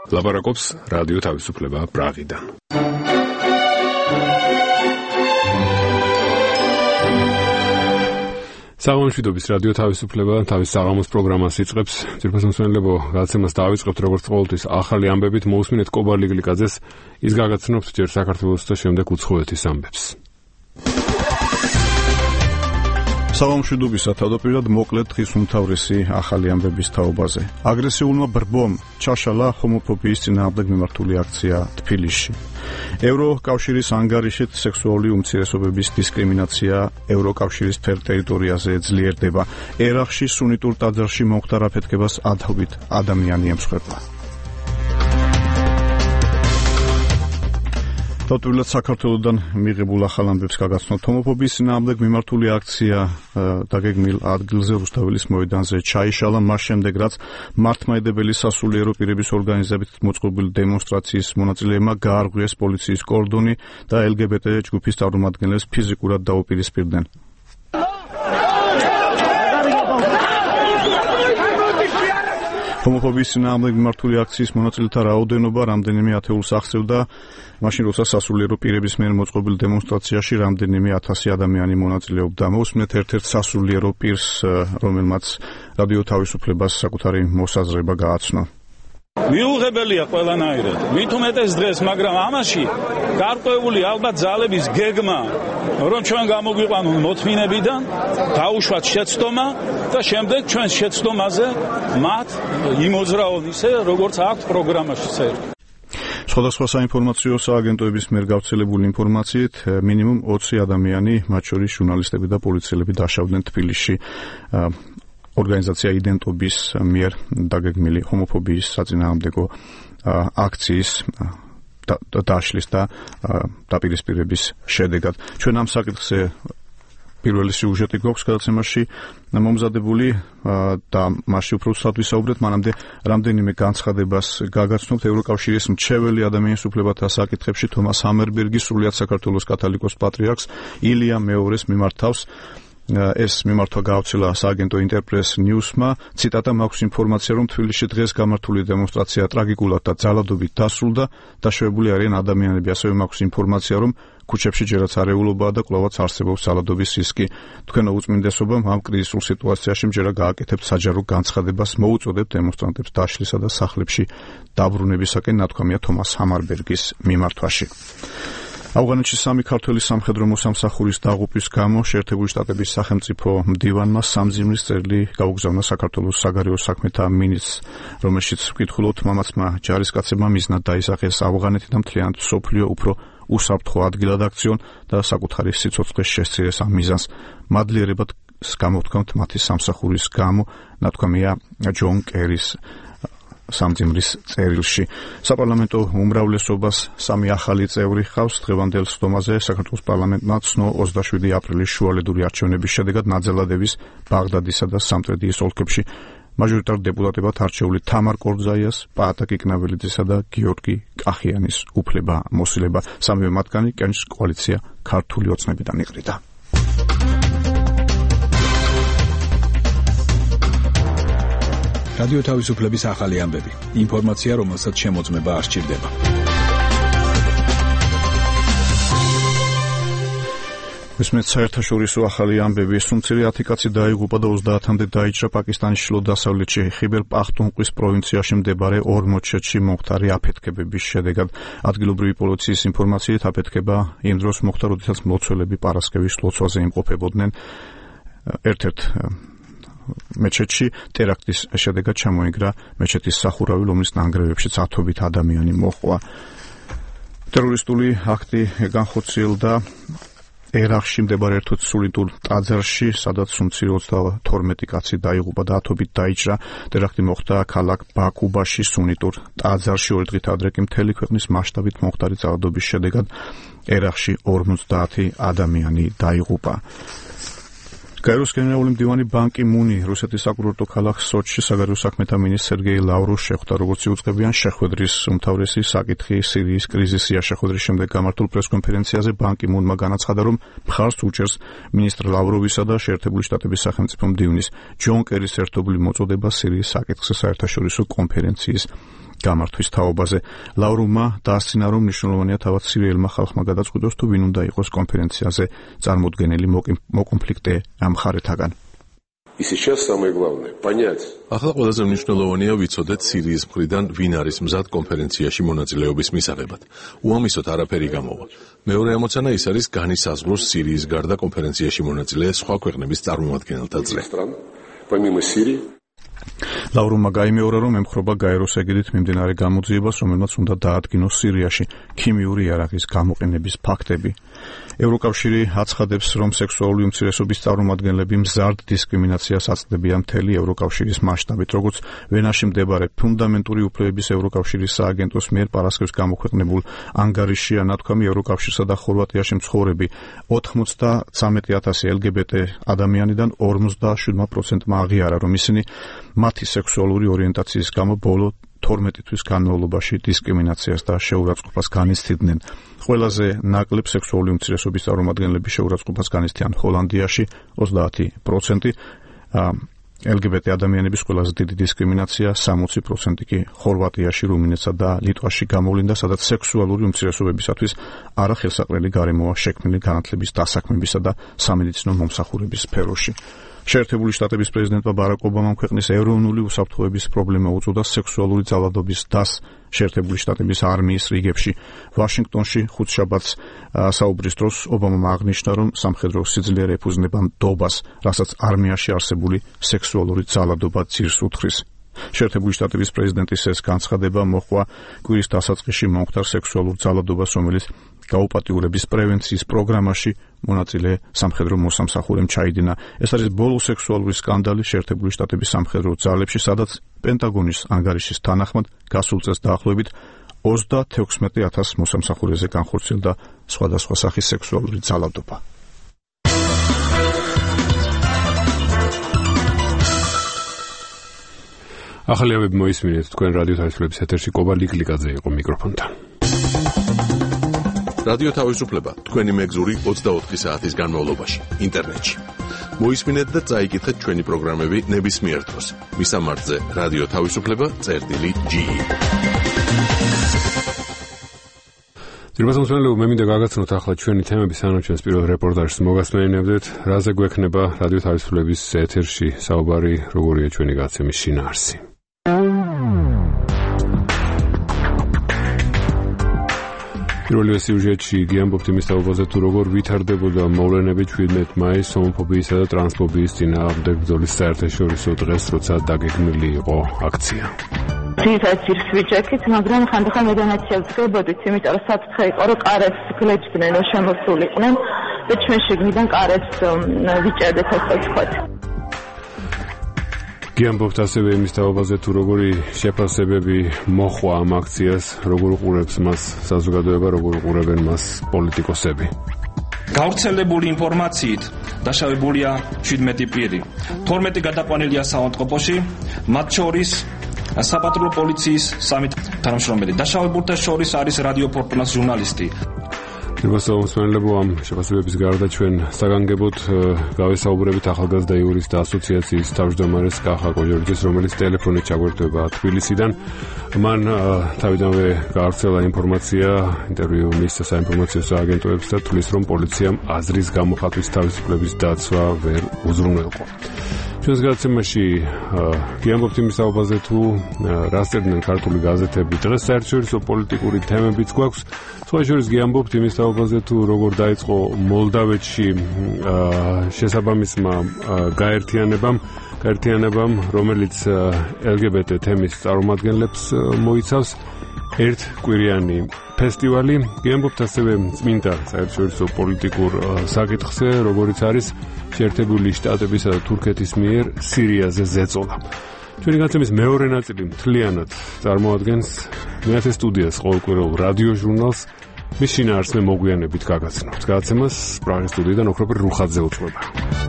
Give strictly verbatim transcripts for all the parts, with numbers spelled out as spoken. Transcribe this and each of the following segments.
ლაპარაკობს რადიო თავისუფლება პრაღიდან. საღამომშვიდობის რადიო თავისუფლება თავის საღამოს პროგრამას იწყებს. ძირფას მსმენელებო, გადაცემას დავიწყებთ როგორც ყოველთვის ახალი ამბებით. მოусმინეთ კობარ ლიგლიკაძეს, ის გაგაცნობთ ჯერ საქართველოს და შემდეგ უცხოეთის ამბებს. საღამომშვიდობისა თავდაპირველად მოკლედ დღის უმთავრესი ახალი ამბების თაობაზე. აგრესიულმა ბრბომ ჩაშალა ჰომოფობიის წინააღმდეგ მიმართული აქცია თბილისში. ევროკავშირის ანგარიშით სექსუალური უმცირესობების დისკრიმინაცია ევროკავშირის ტერიტორიაზე ძლიერდება. ერახში სუნიტურ ტაძარში მომხდარ აფეთქებას ათობით ადამიანი ემსხვერპლა. თავდაპირველად საქართველოსდან მიღებულ ახალ ამბებს გაგაცნობთ. ჰომოფობიის წინააღმდეგ მიმართული აქცია დაგეგმილ ადგილზე რუსთაველის მოედანზე ჩაიშალა, მას შემდეგ რაც მართლმადიდებელი სასულიერო პირების ორგანიზებით მოწყობილი დემონსტრაციის მონაწილეებმა გაარღვიეს პოლიციის კორდონი და ელ გი ბი ტე ჯგუფის წარმომადგენლებს ფიზიკურად დაუპირისპირდნენ. ჰომოფობიის წინააღმდეგ მიმართული აქციის მონაწილეთა რაოდენობა რამდენიმე ათეულს აღწევდა. მაშინ როცა სასულიერო პირების მიერ მოწყობილ დემონსტრაციაში რამდენიმე ათასი ადამიანი მონაწილეობდა. მოусმინეთ ერთ-ერთ სასულიერო პირს, რომელმაც რადიო თავისუფლებას საკუთარი მოსაზრება გააცნო. მიუღებელია ყველანაირად. მით უმეტეს დღეს, მაგრამ ამაში გარკვეული ალბათ ძალების გეგმა, რომ ჩვენ გამოგვიყვანონ მოთმინებიდან, დაუშვათ შეცდომა და შემდეგ ჩვენ შეცდომაზე მათ იმოძრაონ ისე, როგორც აქვს პროგრამაში წერილი. სხვადასხვა საინფორმაციო სააგენტოების მიერ გავრცელებული ინფორმაციით მინიმუმ ოცი ადამიანი, მათ შორის ჟურნალისტები და პოლიციელები დაშავდნენ თბილისში ორგანიზაცია იდენტობის მიერ დაგეგმილი ჰომოფობიის საწინააღმდეგო აქციის დაშლის და დაპირისპირების შედეგად. ჩვენ ამ საკითხზე პირველი სიუჟეტი გვაქვს გადაცემაში მომზადებული და მასში უფრო ცუდად ვისაუბრეთ, მანამდე რამდენიმე განცხადებას გაგაცნობთ. ევროკავშირის მრჩეველი ადამიანის უფლებათა საკითხებში თომას ჰამერბერგი სრულიად საქართველოს კათოლიკოს პატრიარქს ილია მეორეს მიმართავს. ეს მიმართვა გაავრცელა სააგენტო ინტერპრეს ნიუსმა. ციტატა: მაქვს ინფორმაცია, რომ თბილისში დღეს გამართული დემონსტრაცია ტრაგიკულად და ძალადობით დასრულდა. დაშვებული არიან ადამიანები. ასევე მაქვს ინფორმაცია, რომ ქუჩებში ჯერაც არეულობაა და კვლავაც არსებობს ძალადობის რისკი. თქვენო უწმინდესობამ ამ კრიზისულ სიტუაციაში მჯერა გააკეთებთ საჯარო განცხადებას, მოუწოდებთ დემონსტრანტებს დაშლისა და სახლებში დაბრუნებისაკენ, ნათქვამია თომას ჰამერბერგის მიმართვაში. ავღანეთში სამი ქართველი სამხედრო მოსამსახურის დაღუპვის გამო შეერთებული შტატების სახელმწიფო მდივანმა სამძიმრის წერილი გაუგზავნა საქართველოს საგარეო საქმეთა მინისტრს, რომელშიც ვკითხულობთ, მამაცმა ჯარისკაცებმა მიზნად დაისახეს ავღანეთი და მთლიანად მსოფლიო უფრო უსაფრთხო ადგილად აქციონ და საკუთარი სიცოცხლეს შესწირეს ამ მიზანს. მადლიერებად გამოვთქვამთ მათი სამსახურის გამო, ნათქვამია ჯონ კერის სამძიმრის წერილში. საპარლამენტო უმრავლესობას სამი ახალი წევრი ჰყავს. დღევანდელ სხდომაზე საქართველოს პარლამენტმა ცნო ოცდაშვიდი აპრილის შუალედური არჩევნების შედეგად ნაძელადების, ბაღდადისა და სამტრედიის ოლქებში მაჟორიტარ დეპუტატებად არჩეული თამარ კორძაიას, პაატა კიკნაველიძისა და გიორგი კახიანის უფლება მოსილება. სამივე მათგანი კენჭს კოალიცია ქართული ოცნებიდან იყრიდა. რადიო თავისუფლების ახალი ამბები. ინფორმაცია, რომელსაც შემოწმება არ სჭირდება. მისმენთ საერთაშორისო ახალი ამბები. სუმცირე ათი კაცი დაიღუპა და ოცდაათამდე დაიჭრა პაკისტანის ჩრდილო-დასავლეთში ხიბერ პახტუნყვის პროვინციაში მდებარე ორ მოჩეთში მომხდარი აფეთქებების შედეგად. ადგილობრივი პოლიციის ინფორმაციით აფეთქება იმ დროს მოხდა, როდესაც მლოცველები პარასკევის ლოცვაზე იმყოფებოდნენ. ერთ-ერთ მეჩეთში ტერაქტის შედეგად ჩამოინგრა მეჩეთის სახურავი, რომლის ნანგრევებშიც ათობით ადამიანი მოჰყვა. ტერორისტული აქტი განხორციელდა ერახში მდებარე ერთ-ერთ სულიტურ ტაძარში, სადაც უმცირე ოცდათორმეტი კაცი დაიღუპა და ათობით დაიჭრა. ტერაქტი მოხდა ქალაქ ბაკუბაში სუნიტურ ტაძარში. ორი დღით ადრე კი მთელი ქვეყნის მასშტაბით მომხდარი ძალადობის შედეგად ერახში ორმოცდაათი ადამიანი დაიღუპა. კაიროს გენერალური მდივანი ბან კი მუნი რუსეთის საკურორტო ქალაქ სოჩში საგარეო საქმეთა მინისტრ სერგეი ლავროვს შეხვდა. როგორც იუწყებიან, შეხვედრის უმთავრესი საკითხი სირიის კრიზისია. შეხვედრის შემდეგ გამართულ პრესკონფერენციაზე ბან კი მუნმა განაცხადა, რომ მხარს უჭერს მინისტრ ლავროვისა და შეერთებული შტატების სახელმწიფო მდივნის ჯონ კერის ერთობლივ მოწოდებას სირიის საკითხზე საერთაშორისო კონფერენციის გამართვის თაობაზე. ლავრუმმა დაასწინა, რომ მნიშვნელოვანია თავად სირიელმა ხალხმა გადაწყვიტოს, თუ ვინ უნდა იყოს კონფერენციაზე წარმოდგენილი მოკონფლიქტე მხარეთაგან. ახლა ყველაზე მნიშვნელოვანია ვიცოდეთ სირიის მხრიდან ვინ არის მზად კონფერენციაში მონაწილეობის მისაღებად. უამისოდ არაფერი გამოვა. მეორე ამოცანა ის არის განისაზღვროს სირიის გარდა კონფერენციაში მონაწილე სხვა ქვეყნების წარმომადგენელთა წრე. ლავრუმმა გაიმეორა, რომ ემხრობა გაეროს ეგიდით მიმდინარე გამოძიებას, რომელმაც უნდა დაადგინოს სირიაში ქიმიური იარაღის გამოყენების ფაქტები. ევროკავშირი აცხადებს, რომ სექსუალური უმცირესობის წარმომადგენლები მზარდ დისკრიმინაციას აწვდებიან მთელი ევროკავშირის მასშტაბით, როგორც ვენაში მდებარე ფუნდამენტური უფლებების ევროკავშირის სააგენტოს მიერ პარასკევს გამოქვეყნებულ ანგარიშში ანათქვამი, ევროკავშირსა და ხორვატიაში მცხოვრები ოცდამეტ ათასი ელგბტ ადამიანიდან ორმოცდაშვიდმა პროცენტმა აღიარა, რომ ისინი მათი სექსუალური ორიენტაციის გამო ბოლო თორმეტი თვის განმავლობაში დისკრიმინაციას და შეურაცხყოფას განიცდიდნენ. ყველაზე ნაკლებ სექსუალური უმცირესობის წარმომადგენლები შეურაცხყოფას განიცდიან ჰოლანდიაში ოცდაათი პროცენტი, ელგბტ ადამიანების ყველაზე დიდი დისკრიმინაცია სამოცი პროცენტი კი ხორვატიაში, რუმინეთსა და ლიტვაში გამოვლინდა, სადაც სექსუალური უმცირესობებისათვის არახელსაყრელი გარემოა შექმნილი განათლების დასაქმებისა და სამედიცინო მომსახურების სფეროში. შეერთებული შტატების პრეზიდენტმა ბარაკ ობამამ ქვეყნის ეროვნული უსაფრთხოების პრობლემა უწოდა სექსუალური ძალადობის დას შეერთებული შტატების არმიის რიგებში. ვაშინგტონში ხუთშაბათს საუბრის დროს ობამამ აღნიშნა, რომ სამხედრო სიძლიერე ეფუძნება ნდობას, რასაც არმიაში არსებული სექსუალური ძალადობა ძირს უთხრის. შეერთებული შტატების პრეზიდენტის ეს განცხადება მოჰყვა კვირის დასაწყისში მომხდარ სექსუალურ ძალადობას, რომელიც გაუპატიურების პრევენციის პროგრამაში მონაწილე სამხედრო მოსამსახურემ ჩაიდინა. ეს არის ბოლო სექსუალური სკანდალი შეერთებული შტატების სამხედრო ძალებში, სადაც პენტაგონის ანგარიშის თანახმად გასულ წელს დაახლოებით ოცდათექვსმეტ ათას მოსამსახურეზე განხორციელდა სხვადასხვა სახის სექსუალური ძალადობა. ახალი ამბები მოისმინეთ თქვენ რადიო თავისუფლების ეთერში. კობა ლიკლიკაძე იყო მიკროფონთან. რადიო თავისუფლება თქვენი მეგზური ოცდაოთხი საათის განმავლობაში ინტერნეტში. მოისმინეთ და წაიკითხეთ ჩვენი პროგრამები ნებისმიერ დროს. მისამართზე რადიო თავისუფლება წერტილი ჯი. ძირფასმოსმენელო, მე მინდა გაგაცნოთ ახლა ჩვენი თემები, სანამ ჩვენს პირველ რეპორტაჟს მოგასმენინებდეთ, რაზე გვექნება რადიო თავისუფლების ეთერში საუბარი, როგორია ჩვენი გაცემის შინაარსი. პირველივე სიუჟეტში გიამბობთ იმის თაობაზე, თუ როგორ ვითარდებოდა მოვლენები ჩვიდმეტ მაისს ჰომოფობიისა და ტრანსფობიის წინააღმდეგ ბრძოლის საერთაშორისო დღეს, როცა დაგეგმილი იყო აქცია. ძირითადად ძირს ვიჯექით, მაგრამ ხანდახან მედანაციას ვდგებოდით, იმიტომ რომ საფრთხე იყო, რომ კარებს გლებდნენ, რომ შემოსულიყვნენ და ჩვენ შიგნიდან კარებს ვიჭერდეთ, ასე ვთქვათ. გიამბობთ ასევე იმის თაობაზე, თუ როგორი შეფასებები მოჰყვა ამ აქციას, როგორ უყურებს მას საზოგადოება, როგორ უყურებენ მას პოლიტიკოსები. გავრცელებული ინფორმაციით დაშავებულია შვიდმეტი პირი. თორმეტი გადაყვანილია საავადმყოფოში, მათ შორის საპატრულო პოლიციის სამი თანამშრომელი. დაშავებულთა შორის არის რადიო ფორტუნას ჟურნალისტი. ძირფასმოსმენელებო, ამ შეფასებების გარდა ჩვენ საგანგებოდ გავესაუბრებით ახალგაზრდა იურისტთა ასოციაციის თავმჯდომარეს კახა კოჯორიძეს, რომელიც ტელეფონით ჩაგვერთვება თბილისიდან. მან თავიდანვე გაავრცელა ინფორმაცია, ინტერვიუ მისცა საინფორმაციო სააგენტოებს და თვლის, რომ პოლიციამ აზრის გამოხატვის თავისუფლების დაცვა ვერ უზრუნველყო. ჩვენს გადაცემაში გიამბობთ იმის თაობაზე, თუ რა წერდნენ ქართული გაზეთები დღეს, საერთაშორისო პოლიტიკური თემებიც გვაქვს. სხვა შორის გიამბობთ იმის თაობაზე, თუ როგორ დაიწყო მოლდავეთში შესაბამისმა გაერთიანებამ, გაერთიანებამ, რომელიც ელგბტ თემის წარმომადგენლებს მოიცავს, ერთკვირიანი ფესტივალი. გიამბობთ ასევე წმინდა საერთაშორისო პოლიტიკურ საკითხზე, როგორიც არის შეერთებული შტატებისა და თურქეთის მიერ სირიაზე ზეწოლა. ჩვენი განცემის მეორე ნაწილი მთლიანად წარმოადგენს მეათე სტუდიას ყოველკვირეულ რადიო ჟურნალს, მის შინაარსზე მოგვიანებით გაგაცნობთ. გადაცემას პრაღის სტუდიიდან ოქროპირ რუხაძე უწყობა.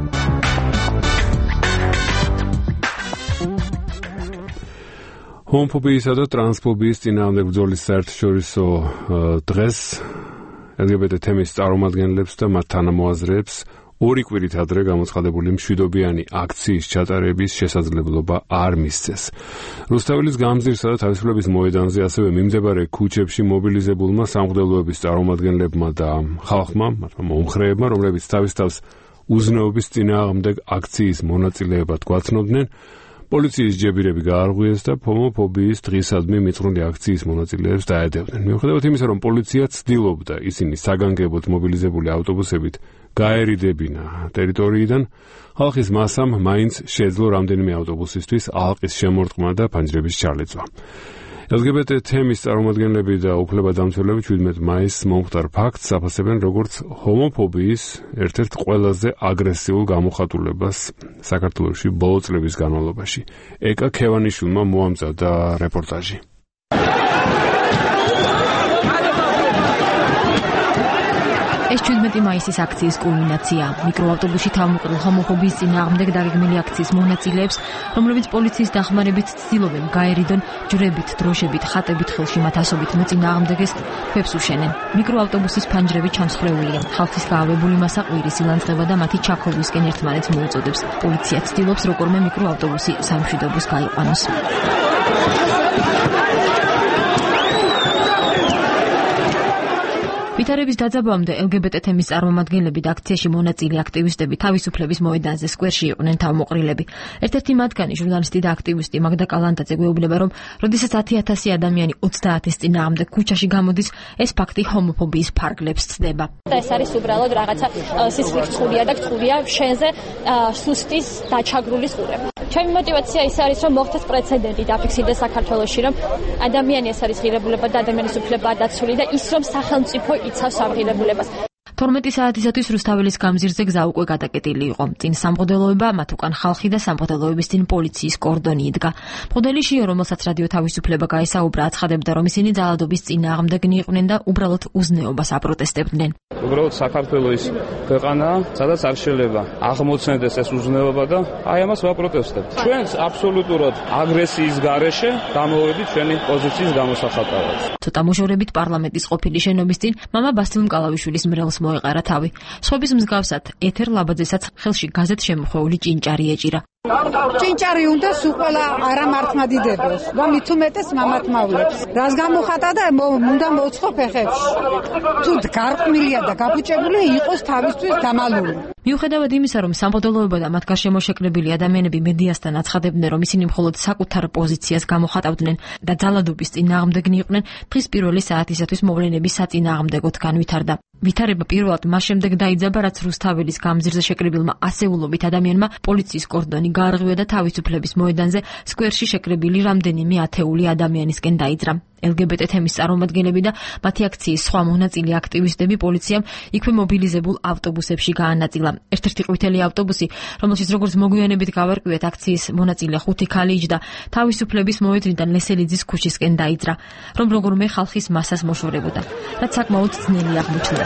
ჰომოფობიისა და ტრანსფობიის წინააღმდეგ ბრძოლის საერთაშორისო დღეს ელგბტ თემის წარმომადგენლებს და მათ თანამოაზრეებს ორი კვირით ადრე გამოცხადებული მშვიდობიანი აქციის ჩატარების შესაძლებლობა არ მისცეს. რუსთაველის გამზირსა და თავისუფლების მოედანზე ასევე მიმდებარე ქუჩებში მობილიზებულმა სამღვდელოების წარმომადგენლებმა და ხალხმა, მაგრამ მომხრეებმა, რომლებიც თავის თავს უზნეობის წინააღმდეგ აქციის მონაწილეებად გვაცნობდნენ, პოლიციის ჯებირები გაარღვიეს და ჰომოფობიის დღისადმი მიწვრთნელი აქციის მონაწილეებს დაედევდნენ. მიუხედავად იმისა, რომ პოლიცია ცდილობდა ისინი საგანგებოდ მობილიზებული ავტობუსებით გაერიდებინა ტერიტორიიდან, ხალხის მასამ მაინც შეძლო რამდენიმე ავტობუსისთვის ალყის შემორტყმა და ფანჯრების ჩალეწვა. ელ გი ბე ტე თემის წარმომადგენლები და უფლებადამცველები შვიდმეტ მაისს მომხდარ ფაქტს აფასებენ როგორც ჰომოფობიის ერთ-ერთ ყველაზე აგრესიულ გამოხატულებას საქართველოში ბოლო წლების განმავლობაში. ეკა ქევანიშვილმა მოამზადა რეპორტაჟი. ეს შვიდმეტი მაისის აქციის კულმინაცია. მიკროავტობუსში თავმოყრილ ჰომოფობიის წინააღმდეგ დაგეგმილი აქციის მონაწილეებს, რომლებიც პოლიციის დახმარებით ცდილობენ გაერიდონ ჯვრებით, დროშებით, ხატებით ხელში მათ ასობით მოწინააღმდეგეს ქვებს უშენენ. მიკროავტობუსის ფანჯრები ჩამსხვრეულია. ხალხის გაავებული მასა ყვირის ილანძღება და მათი ჩაქოლვისკენ ერთმანეთს მოუწოდებს. პოლიცია ცდილობს როგორმე მიკროავტობუსი სამშვიდობოს გაიყვანოს. ვითარების დაძაბვამდე ელ გი ბე ტე თემის წარმომადგენლები და აქციაში მონაწილე აქტივისტები თავისუფლების მოედანზე სკვერში იყვნენ თავმოყრილები. ერთ-ერთი მათგანი ჟურნალისტი და აქტივისტი მაგდა კალანდაძე გვეუბნება, რომ როდესაც ათი ათასი ადამიანი ოცდაათის წინააღმდეგ ქუჩაში გამოდის, ეს ფაქტი ჰომოფობიის ფარგლებს ცდება. ეს არის უბრალოდ რაღაცა სისხლის წყურია და წყურია შენზე სუსტის დაჩაგრული წყურება. ჩემი мотиваცია ის არის, რომ მოხდეს პრეცედენტი დაფიქსირდეს საქართველოში, რომ ადამიანი ეს არის ღირებულება და ადამიანის უფლებაა დაცული და ის რომ სახელმწიფო იცავს ამღირებულებას. თორმეტი საათისათვის რუსთაველის გამზირზე გზა უკვე გადაკეტილი იყო. წინ სამღვდელოება, მათ უკან ხალხი და სამღვდელოების წინ პოლიციის კორდონი იდგა. მღვდელი შიო, რომელსაც რადიო თავისუფლება გაესაუბრა, აცხადებდა, რომ ისინი ძალადობის წინააღმდეგნი იყვნენ და უბრალოდ უზნეობას აპროტესტებდნენ. უბრალოდ საქართველოს ის ქვეყანაა, სადაც არ შეიძლება აღმოცენდეს ეს უზნეობა და აი ამას ვაპროტესტებთ. ჩვენს აბსოლუტურად აგრესიის გარეშე გამოვედით ჩვენი პოზიციის გამოსახატავად. ცოტა მოშორებით პარლამენტის ყოფილი შენობის წინ მამა ბასტილ მკალავიშვილის მრევლს მოეყარა თავი. სხვების მსგავსად ეთერ ლაბაძესაც ხელში გაზეთ შემოხვეული ჭინჭარი ეჭირა. ჭინჭარი უნდა სულ ყველა არა მართმადიდებელს და მით უმეტეს მამათმავლებს. რას გამოხატა და უნდა მოწყო ფეხებში. თუ გარყმილია და გაფუჭებული იყოს თავისთვის დამალული. მიუხედავად იმისა, რომ სამღვდელოება და მათ გარშემო შეკრებილი ადამიანები მედიასთან აცხადებდნენ, რომ ისინი მხოლოდ საკუთარ პოზიციას გამოხატავდნენ და ძალადობის წინააღმდეგნი იყვნენ, დღის პირველი საათისათვის მოვლენები საწინააღმდეგოდ განვითარდა. ვითარება პირველად მას შემდეგ დაიძაბა, რაც რუსთაველის გამზირზე შეკრებილმა ასეულობით ადამიანმა პოლიციის კორდონი გაარღვია და თავისუფლების მოედანზე სკვერში შეკრებილი რამდენიმე ათეული ადამიანისკენ დაიძრა. ელ გი ბე ტე თემის წარმომადგენლები და მათი აქციის სხვა მონაწილე აქტივისტები პოლიციამ იქვე მობილიზებულ ავტობუსებში გაანაწილა. ერთ-ერთი ყვითელი ავტობუსი, რომელშიც როგორც მოგვიანებით გავარკვიეთ, აქციის მონაწილე ხუთი ქალი იჯდა, თავისუფლების მოედნიდან ლესელიძის ქუჩისკენ დაიძრა, რომ როგორმე ხალხის მასას მოშორებოდა, რაც საკმაოდ ძნელი აღმოჩნდა.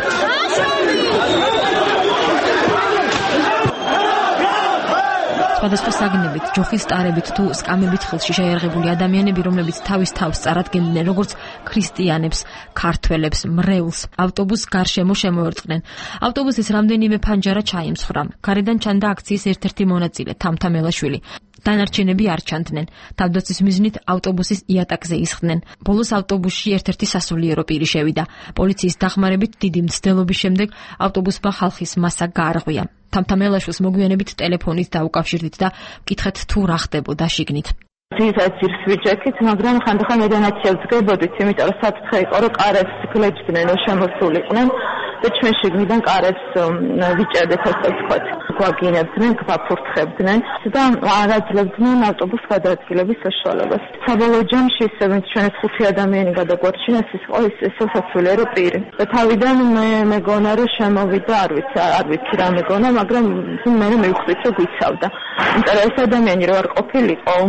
სხვადასხვა საგნებით, ჯოხის ტარებით თუ სკამებით ხელში შეერღებული ადამიანები, რომლებიც თავის თავს წარადგენდნენ როგორც ქრისტიანებს, ქართველებს, მრევლს, ავტობუსს გარშემო შემოერწყნენ. ავტობუსის რამდენიმე ფანჯარა ჩაიმსხვრა. გარედან ჩანდა აქციის ერთ-ერთი მონაწილე, თამთამელაშვილი. დანარჩენები არ ჩანდნენ. თავდაცვის მიზნით ავტობუსის იატაკზე ისხდნენ. ბოლოს ავტობუსში ერთ-ერთი სასულიერო პირი შევიდა. პოლიციის დახმარებით დიდი მცდელობის შემდეგ ავტობუსმა ხალხის მასა გაარღვია. თამთამელაშვილს მოგვიანებით ტელეფონით დაუკავშირდით და ვკითხეთ თუ რა ხდებოდა შიგნით. ძირითადად ძირს ვიჭერქით, მაგრამ ხანდახან მედანაცია ვძღებოდით, იმიტომ რომ საფრთხე იყო, რომ კარებს გლეჯდნენ, შემოსულიყვნენ და ჩვენ შიგნიდან კარებს ვიჭერდით, ასე ვთქვათ, გვაგინებდნენ, გვაფურთხებდნენ და არ აძლევდნენ ავტობუს გადაადგილების საშუალებას. საბოლოო ჯამში ვინც ჩვენს ხუთი ადამიანი გადაგვარჩინეს, ის იყო ეს სასულიერო პირი. და თავიდან მე მეგონა რომ შემოვიდა, არ ვიცი, არ ვიცი რა მეგონა, მაგრამ მე მივხვდით რომ გვიცავდა. იმიტომ რომ ეს ადამიანი რო არ ყოფილიყო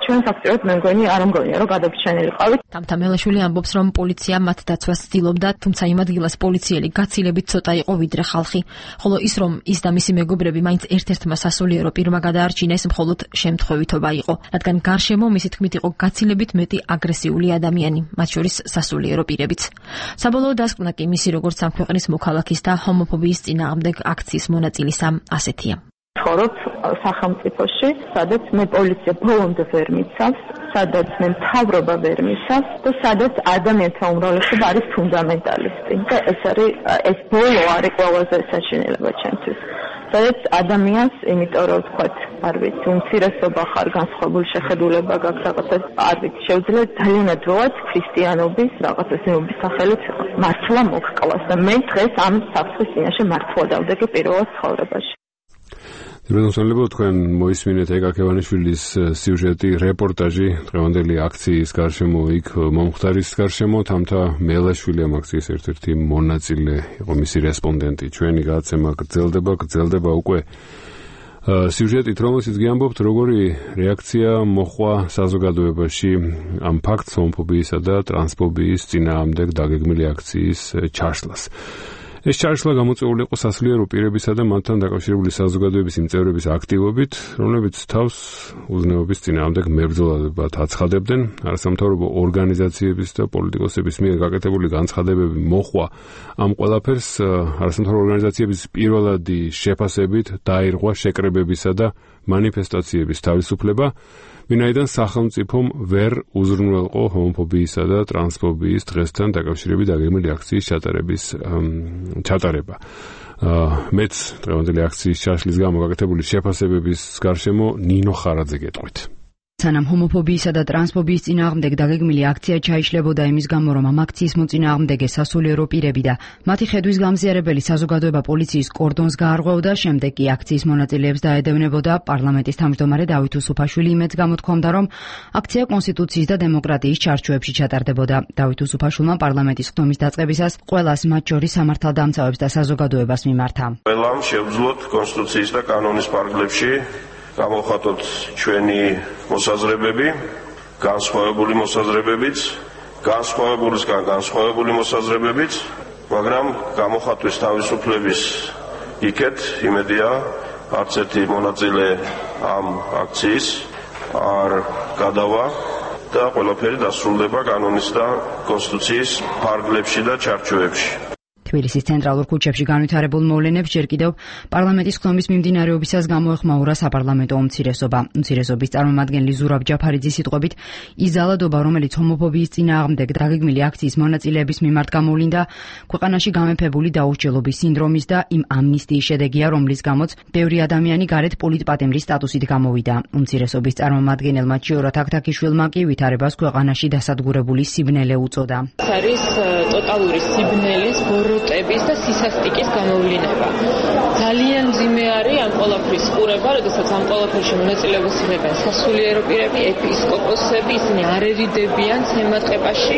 ჩვენ ფაქტობრივად მე მგონი არ მგონია რომ გადაბრჩენილიყავით. თამთა მელაშვილი ამბობს, რომ პოლიცია მათ დაცვას ცდილობდა, თუმცა იმ ადგილას პოლიციელი გაცილებით ცოტა იყო ვიდრე ხალხი, ხოლო ის რომ ის და მისი მეგობრები მაინც ერთ-ერთმა სასულიერო პირმა გადაარჩინეს, მხოლოდ შემთხვევითობა იყო, რადგან გარშემო მისი თქმით იყო გაცილებით მეტი აგრესიული ადამიანი, მათ შორის სასულიერო პირებიც. საბოლოო დასკვნა კი მისი როგორც ამ ქვეყნის მოქალაქის და ჰომოფობიის წინააღმდეგ აქციის მონაწილისა ასეთია. ცხოვრობ სახელმწიფოში, სადაც მე პოლიცია ბოლომდე ვერ მიცავს, სადაც მე მთავრობა ვერ მიცავს და სადაც ადამიანთა უმრავლესობა არის ფუნდამენტალისტი. და ეს არის ეს ბოლო არის ყველაზე საშინელება ჩემთვის. სადაც ადამიანს, იმიტომ რომ ვთქვათ, არ ვიცი, უმცირესობა ხარ, განსხვავებული შეხედულება გაქვს რაღაცა, არ ვიცი, შეუძლია ძალიან ადროულად ქრისტიანობის რაღაცა ზეობის სახელით მართლა მოგკლას და მე დღეს ამ საფრთხის წინაშე მართლა დავდეგე პირველ ცხოვრებაში. Როდოსოლებო თქვენ მოისმინეთ ეგა ქევანიშვილის სიუჟეტი, რეპორტაჟი დღევანდელი აქციის გარშემო, იქ მომხდარის გარშემო, თამთა მელაშვილი ამ აქციის ერთ-ერთი მონაწილე იყო, მისი რესპონდენტი. ჩვენი გადაცემა გრძელდება, გრძელდება უკვე სიუჟეტით, რომელშიც გიამბობთ, როგორი რეაქცია მოჰყვა საზოგადოებაში ამ ფაქტს, ჰომოფობიისა და ტრანსფობიის წინააღმდეგ დაგეგმილი აქციის ჩაშლას. ეს ჩაშლა გამოწვეული იყო სასულიერო პირებისა და მათთან დაკავშირებული საზოგადოების იმ წევრების აქტივობით, რომლებიც თავს უზნეობის წინააღმდეგ მებრძოლად აცხადებდნენ. არასამთავრობო ორგანიზაციების და პოლიტიკოსების მიერ გაკეთებული განცხადებები მოჰყვა ამ ყველაფერს არასამთავრობო ორგანიზაციების პირველადი შეფასებით დაირღვა შეკრებებისა და მანიფესტაციების თავისუფლება, ვინაიდან სახელმწიფომ ვერ უზრუნველყო ჰომოფობიისა და ტრანსფობიის დღესთან დაკავშირებით დაგეგმილი აქციის ჩატარების ჩატარება. მეც დღევანდელი აქციის ჩაშლის გამო გაკეთებული შეფასებების გარშემო ნინო ხარაძე გეტყვით. სანამ ჰომოფობიისა და ტრანსფობიის წინააღმდეგ დაგეგმილი აქცია ჩაიშლებოდა იმის გამო, რომ ამ აქციის მოწინააღმდეგე სასულიერო პირები და მათი ხედვის გამზიარებელი საზოგადოება პოლიციის კორდონს გაარღვევდა, შემდეგ კი აქციის მონაწილეებს დაედევნებოდა პარლამენტის თავმჯდომარე დავით უსუფაშვილი იმედს გამოთქვამდა, რომ აქცია კონსტიტუციის და დემოკრატიის ჩარჩოებში ჩატარდებოდა. დავით უსუფაშვილმა პარლამენტის ხდომის დაწყებისას ყველას, მათ შორის სამართალდამცავებს და საზოგადოებას მიმართა. ყველამ შევძლოთ კონსტიტუციის და კანონის პარკლებში გამოვხატოთ ჩვენი მოსაზრებები, განსხვავებული მოსაზრებებიც, განსხვავებულისგან განსხვავებული მოსაზრებებიც, მაგრამ გამოხატვის თავისუფლების იქეთ იმედია, არც ერთი მონაწილე ამ აქციის არ გადავა და ყველაფერი დასრულდება კანონის და კონსტიტუციის ფარგლებში და ჩარჩოებში. თბილისის ცენტრალურ ქუჩებში განვითარებულ მოვლენებს ჯერ კიდევ პარლამენტის ხდომის მიმდინარეობისას გამოეხმაურა საპარლამენტო უმცირესობა. უმცირესობის წარმომადგენელი ზურაბ ჯაფარიძის სიტყვებით, ის ძალადობა, რომელიც ჰომოფობიის წინააღმდეგ დაგეგმილი აქციის მონაწილეების მიმართ გამოვლინდა, ქვეყანაში გამეფებული დაუსჯელობის სინდრომის და იმ ამნისტიის შედეგია, რომლის გამოც ბევრი ადამიანი გარეთ პოლიტპატიმრის სტატუსით გამოვიდა. უმცირესობის წარმომადგენელმა ჭიორა თაქთაქიშვილმა კი ვითარებას ქვეყანაში დასადგურებული სიბნელე უწოდა. არის ტოტალური სიბნელის ბოროტების და სისასტიკის გამოვლინება. ძალიან მძიმე არის ამ ყველაფრის ყურება, როდესაც ამ ყველაფერში მონაწილეობას იღებენ სასულიერო პირები, ეპისკოპოსები, ისინი არ ერიდებიან ცემატყეპაში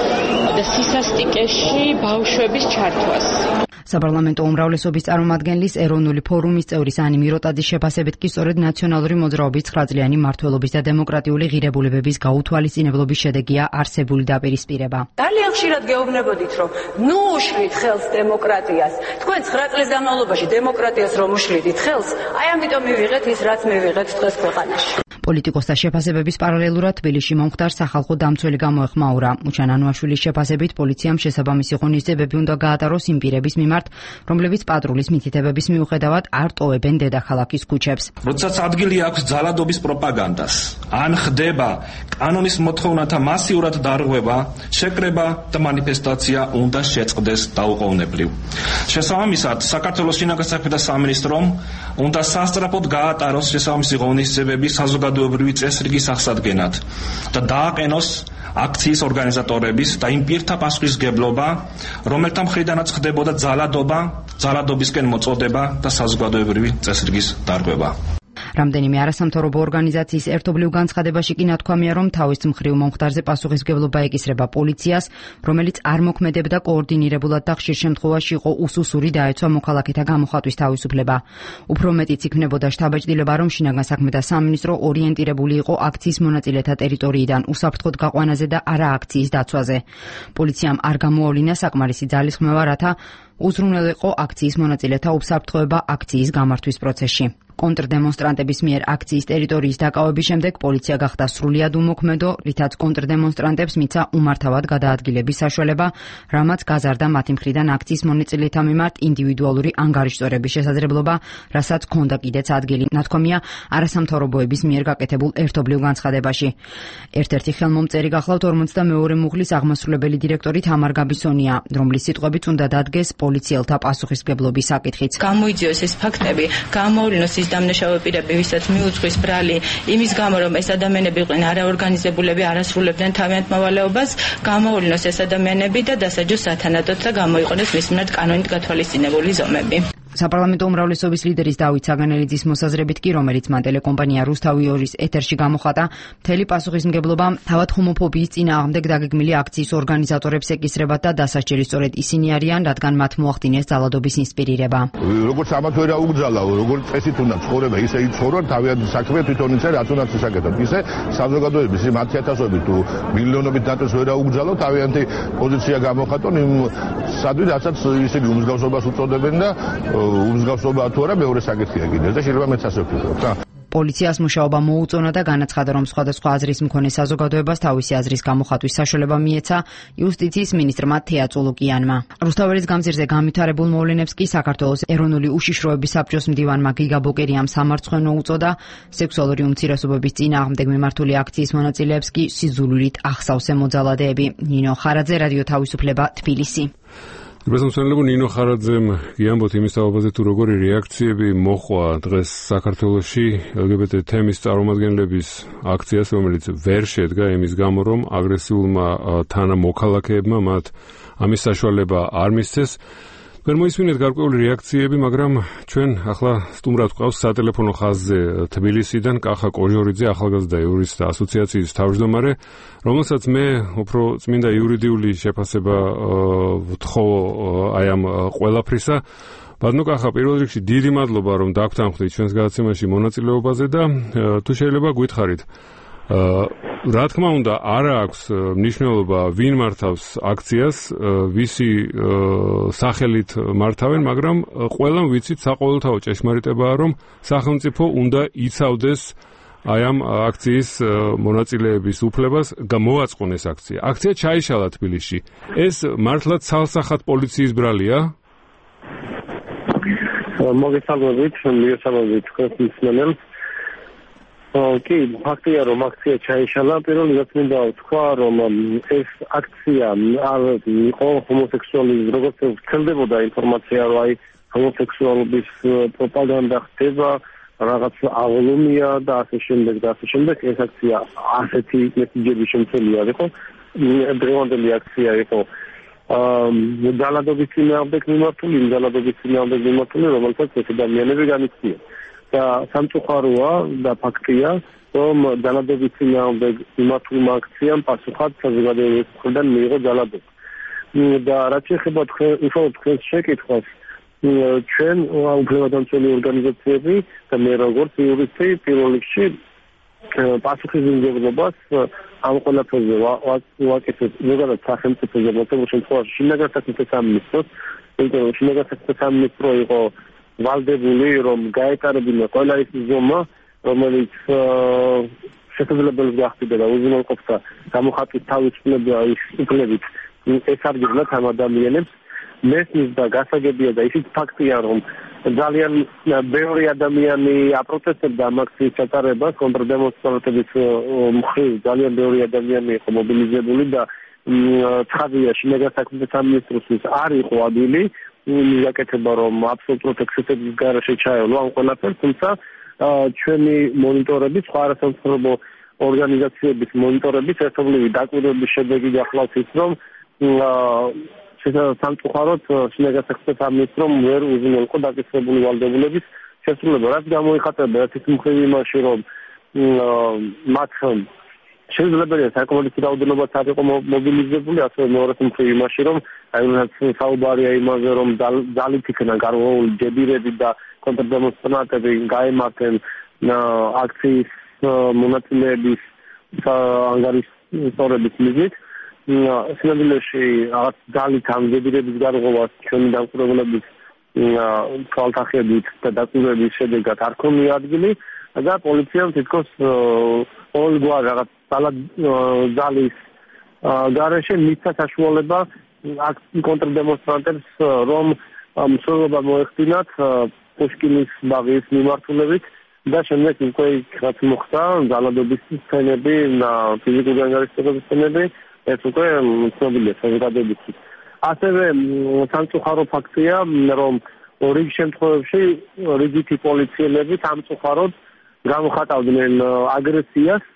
და სისასტიკეში ბავშვების ჩართვას. საპარლამენტო უმრავლესობის წარმომადგენლის ეროვნული ფორუმის წევრის ანი მიროტაძის შეფასებით კი სწორედ ნაციონალური მოძრაობის ცხრა წლიანი მმართველობის და დემოკრატიული ღირებულებების გაუთვალისწინებლობის შედეგია არსებული დაპირისპირება. ძალიან ხშირად გეუბნებოდით, რომ ნუ უშლით ხელს დემოკრატიას. თქვენ ცხრა წლის განმავლობაში დემოკრატიას რომ უშლიდით ხელს, აი ამიტომ მივიღეთ ის, რაც მივიღეთ დღეს ქვეყანაში. პოლიტიკოსთა შეფასებების პარალელურად თბილისში მომხდარ სახალხო დამცველი გამოეხმაურა. უჩან ანუაშვილის შეფასებით პოლიციამ შესაბამისი ღონისძიებები უნდა გაატაროს იმ პირების მიმართ, რომლებიც პატრულის მითითებების მიუხედავად არ ტოვებენ დედაქალაქის ქუჩებს. როდესაც ადგილი აქვს ძალადობის პროპაგანდას, ან ხდება კანონის მოთხოვნათა მასიურად დარღვევა, შეკრება და მანიფესტაცია უნდა შეწყდეს დაუყოვნებლივ. შესაბამისად, საქართველოს შინაგან საქმეთა სამინისტრომ უნდა სასწრაფოდ გაატაროს შესაბამისი ღონისძიებები საზოგადოებრივი წესრიგის აღსადგენად და დააყენოს აქციის ორგანიზატორების და იმ პირთა პასუხისმგებლობა, რომელთა მხრიდანაც ხდებოდა ძალადობა, ძალადობისკენ მოწოდება და საზოგადოებრივი წესრიგის დარღვევა. რამდენიმე არასამთავრობო ორგანიზაციის ერთობლივ განცხადებაში კი ნათქვამია, რომ თავის მხრივ მომხდარზე პასუხისმგებლობა ეკისრება პოლიციას, რომელიც არ მოქმედებდა კოორდინირებულად და ხშირ შემთხვევაში იყო უსუსური დაეცვა მოქალაქეთა გამოხატვის თავისუფლება. უფრო მეტიც იქნებოდა შთაბეჭდილება, რომ შინაგან საქმეთა სამინისტრო ორიენტირებული იყო აქციის მონაწილეთა ტერიტორიიდან უსაფრთხოდ გაყვანაზე და არა აქციის დაცვაზე. პოლიციამ არ გამოავლინა საკმარისი ძალისხმევა, რათა უზრუნველყო აქციის მონაწილეთა უსაფრთხოება აქციის გამართვის პროცესში. კონტრდემონსტრანტების მიერ აქციის ტერიტორიის დაკავების შემდეგ პოლიცია გახდა სრულიად უმოქმედო, რითაც კონტრდემონსტრანტებს მიცა უმართავად გადაადგილების საშუალება, რამაც გაზარდა მათი მხრიდან აქციის მონაწილეთა მიმართ ინდივიდუალური ანგარიშწორების შესაძლებლობა, რასაც ჰქონდა კიდეც ადგილი, ნათქვამია არასამთავრობოების მიერ გაკეთებულ ერთობლივ განცხადებაში. ერთ-ერთი ხელმომწერი გახლავთ ორმოცდამეორე მუღლის აღმასრულებელი დირექტორი თამარ გაბისონია, რომლის სიტყვებით უნდა დადგეს პოლიციელთა პასუხისმგებლობის საკითხიც. გამოიძიოს ეს ფაქტები, გამოავლინოს დამნაშავე პირები, ვისაც მიუძღვის ბრალი, იმის გამო, რომ ეს ადამიანები იყვნენ არაორგანიზებულები, არასრულებდნენ თავიანთ მოვალეობას, გამოავლინოს ეს ადამიანები და დასაჯოს სათანადოდ და გამოიყენოს მის მიმართ კანონით გათვალისწინებული ზომები. საპარლამენტო უმრავლესობის ლიდერის დავით საგანელიძის მოსაზრებით კი, რომელიც მან ტელეკომპანია რუსთავი ორის ეთერში გამოხატა, მთელი პასუხისმგებლობა თავად ჰომოფობიის წინააღმდეგ დაგეგმილი აქციის ორგანიზატორებს ეკისრებათ და დასასჯელი სწორედ ისინი არიან, რადგან მათ მოახდინეს ძალადობის ინსპირირება. როგორც ამათ ვერ აუგზავნო, როგორც წესით უნდა ცხოვრება, ისე იცხოვრონ თავიანთი საქმე თვითონ იცე, რაც უნდა ისაკეთონ. ისე საზოგადოების იმ ათი ათასობით თუ მილიონობით ნაწილს ვერ აუგზავნო, თავიანთი პოზიცია გამოხატონ იმ სადვი, რასაც ისინი უმსგავსობას უწოდებენ და უმსგავსობა თუ არა მეორე საკითხია კიდევ და შეიძლება მეც ასე ვფიქრობ და პოლიციას მუშაობა მოუწონა და განაცხადა, რომ სხვადასხვა აზრის მქონე საზოგადოებას თავისი აზრის გამოხატვის საშუალება მიეცა იუსტიციის მინისტრმა თეა წულუკიანმა. რუსთაველის გამზირზე განვითარებულ მოვლენებს კი საქართველოს ეროვნული უშიშროების საბჭოს მდივანმა გიგა ბოკერიამ სამარცხვენო უწოდა, სექსუალური უმცირესობების წინააღმდეგ მიმართული აქციის მონაწილეებს კი სიძულვილით ახსავს მოძალადეები. ნინო ხარაძე, რადიო თავისუფლება, თბილისი. Ბრესმსენლებო ნინო ხარაძემ გიამბოთ იმის თავაზე თუ როგორი რეაქციები მოხვა დღეს საქართველოში ელ გი ბე ტე თემის წარმომადგენლების აქციას, რომელიც ვერ შედგა იმის გამო, რომ აგრესიულმა თანამოქალაქეებმა მათ ამის საშუალება არ მისცეს. ვერ მოისმინეთ გარკვეული რეაქციები, მაგრამ ჩვენ ახლა სტუმრად გვყავს სატელეფონო ხაზზე თბილისიდან კახა კოჟორიძე, ახალგაზრდა იურისტთა ასოციაციის თავმჯდომარე, რომელსაც მე უფრო წმინდა იურიდიული შეფასება ვთხოვ აი ამ ყველაფრისა. ბატონო კახა, პირველ რიგში დიდი მადლობა, რომ დაგვთანხმდით ჩვენს გადაცემაში მონაწილეობაზე და თუ შეიძლება გითხარით, რა თქმა უნდა, არ აქვს მნიშვნელობა ვინ მართავს აქციას, ვისი სახელით მართავენ, მაგრამ ყველამ ვიცით საყოველთაო ჭეშმარიტებაა, რომ სახელმწიფო უნდა იცავდეს აი ამ აქციის მონაწილეების უფლებას გამოაწყონეს აქცია. აქცია ჩაიშალა თბილისში. ეს მართლაც ცალსახად პოლიციის ბრალია? მოგესალმებით, მიესალმებით თქვენს მსმენელს. კი, ფაქტია, რომ აქცია ჩაიშალა. პირველ რიგად მინდა ვთქვა, რომ ეს აქცია არ იყო ჰომოსექსუალიზმის, როგორც ვრცელდებოდა ინფორმაცია, რომ აი ჰომოსექსუალობის პროპაგანდა ხდება, რაღაც აღლუმია და ასე შემდეგ და ასე შემდეგ. ეს აქცია ასეთი მესიჯების შემცველი არ იყო. დღევანდელი აქცია იყო ძალადობის წინააღმდეგ მიმართული, ძალადობის წინააღმდეგ მიმართული, რომელსაც ეს ადამიანები განიცდიან. და სამწუხაროა და ფაქტია, რომ ძალადობის წინააღმდეგ მიმართულმა აქციამ პასუხად საზოგადოების მხრიდან მიიღო ძალადობა. და რაც შეეხება უშუალოდ თქვენს შეკითხვას, ჩვენ უფლებადამცველი ორგანიზაციები და მე როგორც იურისტი პირველ რიგში პასუხისმგებლობას ამ ყველაფერზე ვაკეთებ ზოგადად სახელმწიფოზე, მოცემულ შემთხვევაში შინაგან საქმეთა სამინისტროს, იმიტომ რომ შინაგან საქმეთა სამინისტრო იყო ვალდებული, რომ გაეტარებინა ყველა ის ზომა, რომელიც შესაძლებელს გახდიდა და უზრუნველყოფდა გამოხატვის თავისუფლების უფლებით ესარგებლათ ამ ადამიანებს. მესმის და გასაგებია და ისიც ფაქტია, რომ ძალიან ბევრი ადამიანი აპროტესტებდა ამ აქციის ჩატარებას, კონტრდემონსტრანტების მხრივ ძალიან ბევრი ადამიანი იყო მობილიზებული და ცხადია, შინაგან საქმეთა სამინისტროსთვის არ იყო ადვილი მიგაკეთება, რომ აბსოლუტურად ექსცესების გარეშე ჩაევლო ამ ყველაფერს, თუმცა ჩვენი მონიტორები, სხვა არასამთავრობო ორგანიზაციების მონიტორების ერთობლივი დაკვირვების შედეგი გახლავთ ის, რომ სამწუხაროდ შინაგან საქმეთა სამინისტრომ ვერ უზრუნველყო დაკისრებული ვალდებულების შესრულება, რაც გამოიხატება ერთის მხრივ იმაში, რომ მათ შესაძლებელია საკმაოდ რაოდენობა არ იყო მობილიზებული, ასევე მეორე მხრივ იმაში, რომ აი რაც საუბარია იმაზე, რომ ძალით იქნა გარღვეული ჯებირები და კონტრდემონსტრანტები გაემართნენ აქციის მონაწილეების ანგარიშტორების მიზნით. სინამდვილეში რაღაც ძალით ამ ჯებირების გარღვევას ჩვენი დამკვირვებლების თვალთახედვით და დაკვირვების შედეგად არ ქონია ადგილი და პოლიციამ თითქოს ყოველგვარ რაღაც ძალის გარეშე მისცა საშუალება კონტრდემონსტრანტებს რომ მსვლელობა მოეხდინათ პუშკინის ბაღის მიმართულებით და შემდეგ უკვე რაც მოხდა ძალადობის სცენები, ფიზიკური ანგარიშების სცენები, ეს უკვე ცნობილია საზოგადოებისთვის. ასევე სამწუხარო ფაქტია, რომ რიგ შემთხვევებში რიგითი პოლიციელები სამწუხაროდ გამოხატავდნენ აგრესიას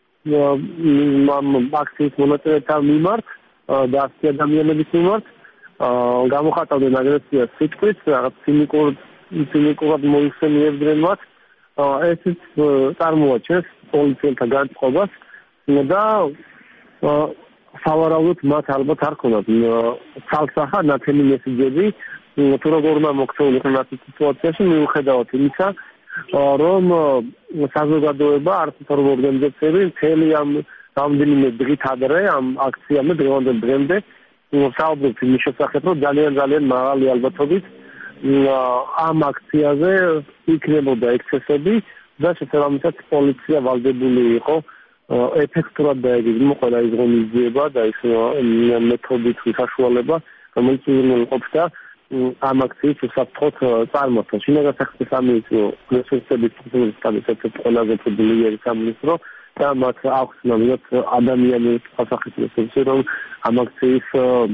აქციის მონაწილეთა მიმართ და ასეთი ადამიანების მიმართ, გამოხატავდნენ აგრესიას სიტყვით, რაღაც ცინიკურ ცინიკურად მოიხსენიებდნენ მათ. ესეც წარმოაჩენს პოლიციელთა განწყობას და სავარაუდოდ მათ ალბათ არ ქონათ ცალსახა ნათელი მესიჯები თუ როგორ უნდა მოქცეულიყო ასეთ სიტუაციაში მიუხედავად იმისა, რომ საზოგადოება არასოციალური ორგანიზაციები მთელი ამ რამდენიმე დღით ადრე ამ აქციამდე დღევანდელ დღემდე საუბრობთ იმის შესახებ, რომ ძალიან ძალიან მაღალი ალბათობით ამ აქციაზე იქნებოდა ექსცესები და შესაბამისად პოლიცია ვალდებული იყო ეფექტურად დაეგეგმო ყველა ის ღონისძიება და ის მეთოდით საშუალება, რომელიც უზრუნველყოფდა ამ აქციის უსაფრთხოდ წარმართვას. შინაგან საქმეთა სამინისტრო რესურსების სტაბილიზაციის ერთ-ერთი ყველაზე პრობლემური სამინისტრო და მათ აქვს ნამდვილად ადამიანის სასახლის რესურსი, რომ ამ აქციის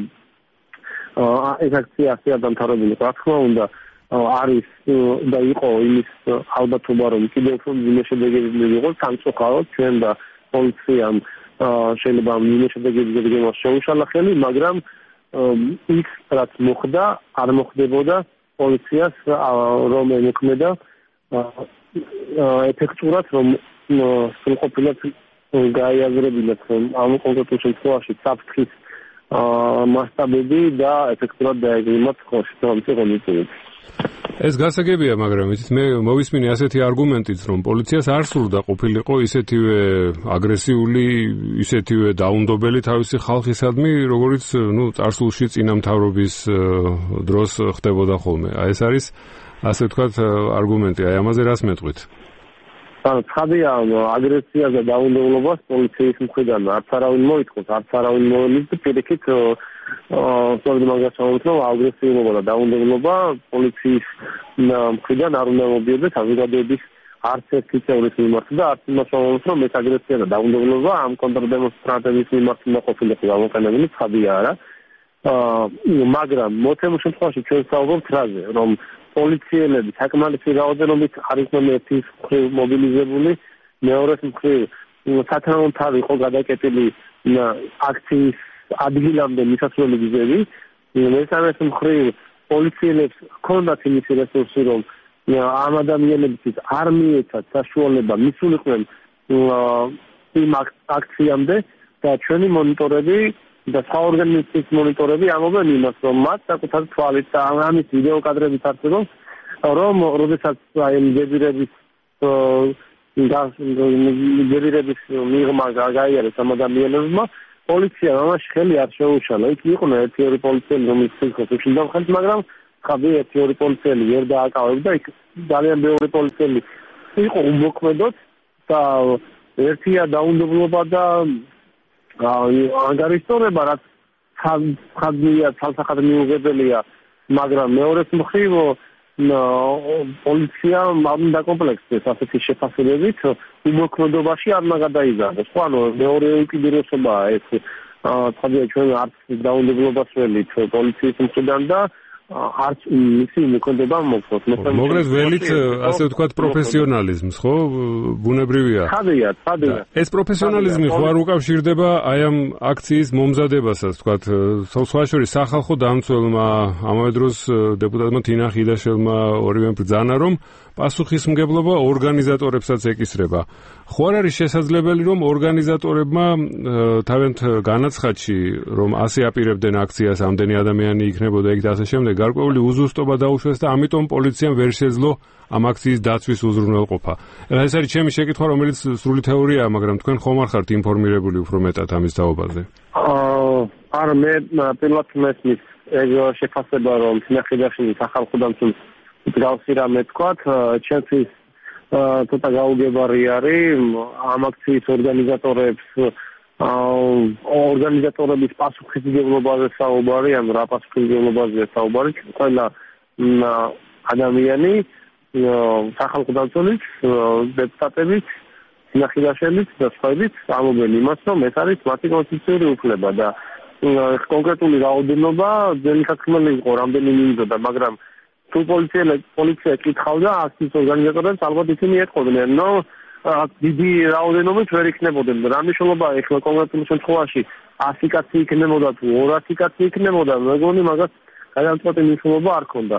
ეს აქცია ასე დამთავრებული, რა თქმა უნდა, არის და იყო იმის ალბათობა, რომ კიდევ უფრო მძიმე შედეგები მივიღოს, სამწუხაროდ ჩვენ და პოლიციამ შეიძლება მძიმე შედეგების გეგმას შეუშალა ხელი, მაგრამ ის რაც მოხდა, არ მოხდებოდა პოლიციას რომ ემოქმედა ეფექტურად, რომ სრულყოფილად გაიაზრებინათ ამ კონკრეტულ შემთხვევაში საფრთხის მასშტაბები და ეფექტურად დაეგმოთ ხელშეწყობილ ღონისძიებებს. ეს გასაგებია, მაგრამ იცით მე მოვისმინე ასეთი არგუმენტიც, რომ პოლიციას არ სურდა ყოფილიყო ისეთივე აგრესიული, ისეთივე დაუნდობელი თავისი ხალხისადმი, როგორც ნუ წარსულში წინამთავრობის დროს ხდებოდა ხოლმე. აი ეს არის ასე ვთქვათ არგუმენტი, აი ამაზე რას მეტყვით? ანუ ცხადია, აგრესიას და დაუნდობლობას პოლიციის მხრიდან არც არავინ მოითხოვს, არც არავინ მოელით და პირიქით სწორედ მაგას ვამბობთ, რომ აგრესიულობა და დაუნდობლობა პოლიციის მხრიდან არ უნდა მოდიოდეს საზოგადოების არც ერთი წევრის მიმართ და არც იმას ვამბობთ, რომ ეს აგრესია და დაუნდობლობა ამ კონტრდემონსტრანტების მიმართ უნდა ყოფილიყო გამოყენებული, ცხადია არა. მაგრამ მოცემულ შემთხვევაში ჩვენ ვსაუბრობთ რაზე, რომ პოლიციელები საკმარისი რაოდენობით არ იყვნენ ერთის მხრივ მობილიზებული, მეორეს მხრივ სათანადოდ არ იყო გადაკეტილი აქციის ადგილამდე მისასვლელი გზები, მესამეს მხრივ პოლიციელებს ჰქონდათ იმისი რესურსი, რომ ამ ადამიანებისთვის არ მიეცათ საშუალება მისულიყვნენ იმ აქციამდე და ჩვენი მონიტორები და სხვა ორგანიზაციის მონიტორები ამობენ იმას, რომ მათ საკუთარი თვალით და ამის ვიდეო კადრებით არსებობს, რომ როდესაც აი ჯებირების ჯებირების მიღმა გაიარეს ამ ადამიანებმა, პოლიცია მამაში ხელი არ შეუშალა. იქ იყვნენ ერთი-ორი პოლიციელი, რომელიც სიცხეს უშინდა ხელს, მაგრამ ხაბი ერთი-ორი პოლიციელი ვერ დააკავებდა. იქ ძალიან ბევრი პოლიციელი იყო უმოქმედოდ და ერთია დაუნდობლობა და ანგარიშტორება, რაც ხადმია, ცალსახად მიუღებელია, მაგრამ მეორეს მხრივ პოლიცია არ უნდა კომპლექსდეს ასეთი შეფასებებით, უმოქმედობაში არ უნდა გადაიზარდოს. ხო, ანუ მეორე უკიდურესობაა ეს, ცხადია ჩვენ არც დაუნდობლობას ველით პოლიციის მხრიდან და არც მისი მოქმედება მოხდეს. მოგრეს ველით ასე ვთქვათ პროფესიონალიზმს, ხო? ბუნებრივია. ხადია, ხადია. ეს პროფესიონალიზმი ხო არ უკავშირდება აი ამ აქციის მომზადებასაც, ვთქვათ, სხვა შორის სახალხო დამცველმა, ამავე დროს დეპუტატმა თინა ხიდაშელმა ორივემ ბრძანა, რომ პასუხისმგებლობა ორგანიზატორებსაც ეკისრება. ხო არ არის შესაძლებელი, რომ ორგანიზატორებმა თავიანთ განაცხადში, რომ ასე აპირებდნენ აქციას, ამდენი ადამიანი იქნებოდა იქ და ასე შემდეგ, გარკვეული უზუსტობა დაუშვეს და ამიტომ პოლიციამ ვერ შეძლო ამ აქციის დაცვის უზრუნველყოფა. ეხლა ეს არის ჩემი შეკითხვა, რომელიც სრული თეორიაა, მაგრამ თქვენ ხომ არ ხართ ინფორმირებული უფრო მეტად ამის თაობაზე? არა, მე პირველად მესმის ეგ შეფასება, რომ წინახიდაშინის ახალ ხუდამსხმელს მსგავსი რამე თქვათ, ჩემთვის ცოტა გაუგებარი არის ამ აქციის ორგანიზატორებს ორგანიზატორების პასუხისმგებლობაზე საუბარი, ან რა პასუხისმგებლობაზეა საუბარი, ყველა ადამიანი სახალხო დამცველიც, დეპუტატებიც, წინახიდაშენიც და სხვაებიც ამობენ იმას, რომ ეს არის მათი კონსტიტუციური უფლება და კონკრეტული რაოდენობა ძველი საქმელი იყო, რამდენი მიიღდა, მაგრამ თუ პოლიცია პოლიცია კითხავდა აქციის ორგანიზატორებს, ალბათ ისინი ეთყოდნენ, რომ დიდი რაოდენობით ვერ იქნებოდნენ. რა მნიშვნელობაა ეხლა კონკრეტულ შემთხვევაში ასი კაცი იქნებოდა თუ ორასი კაცი იქნებოდა, მეგონი მაგას გადამწყვეტი მნიშვნელობა არ ქონდა.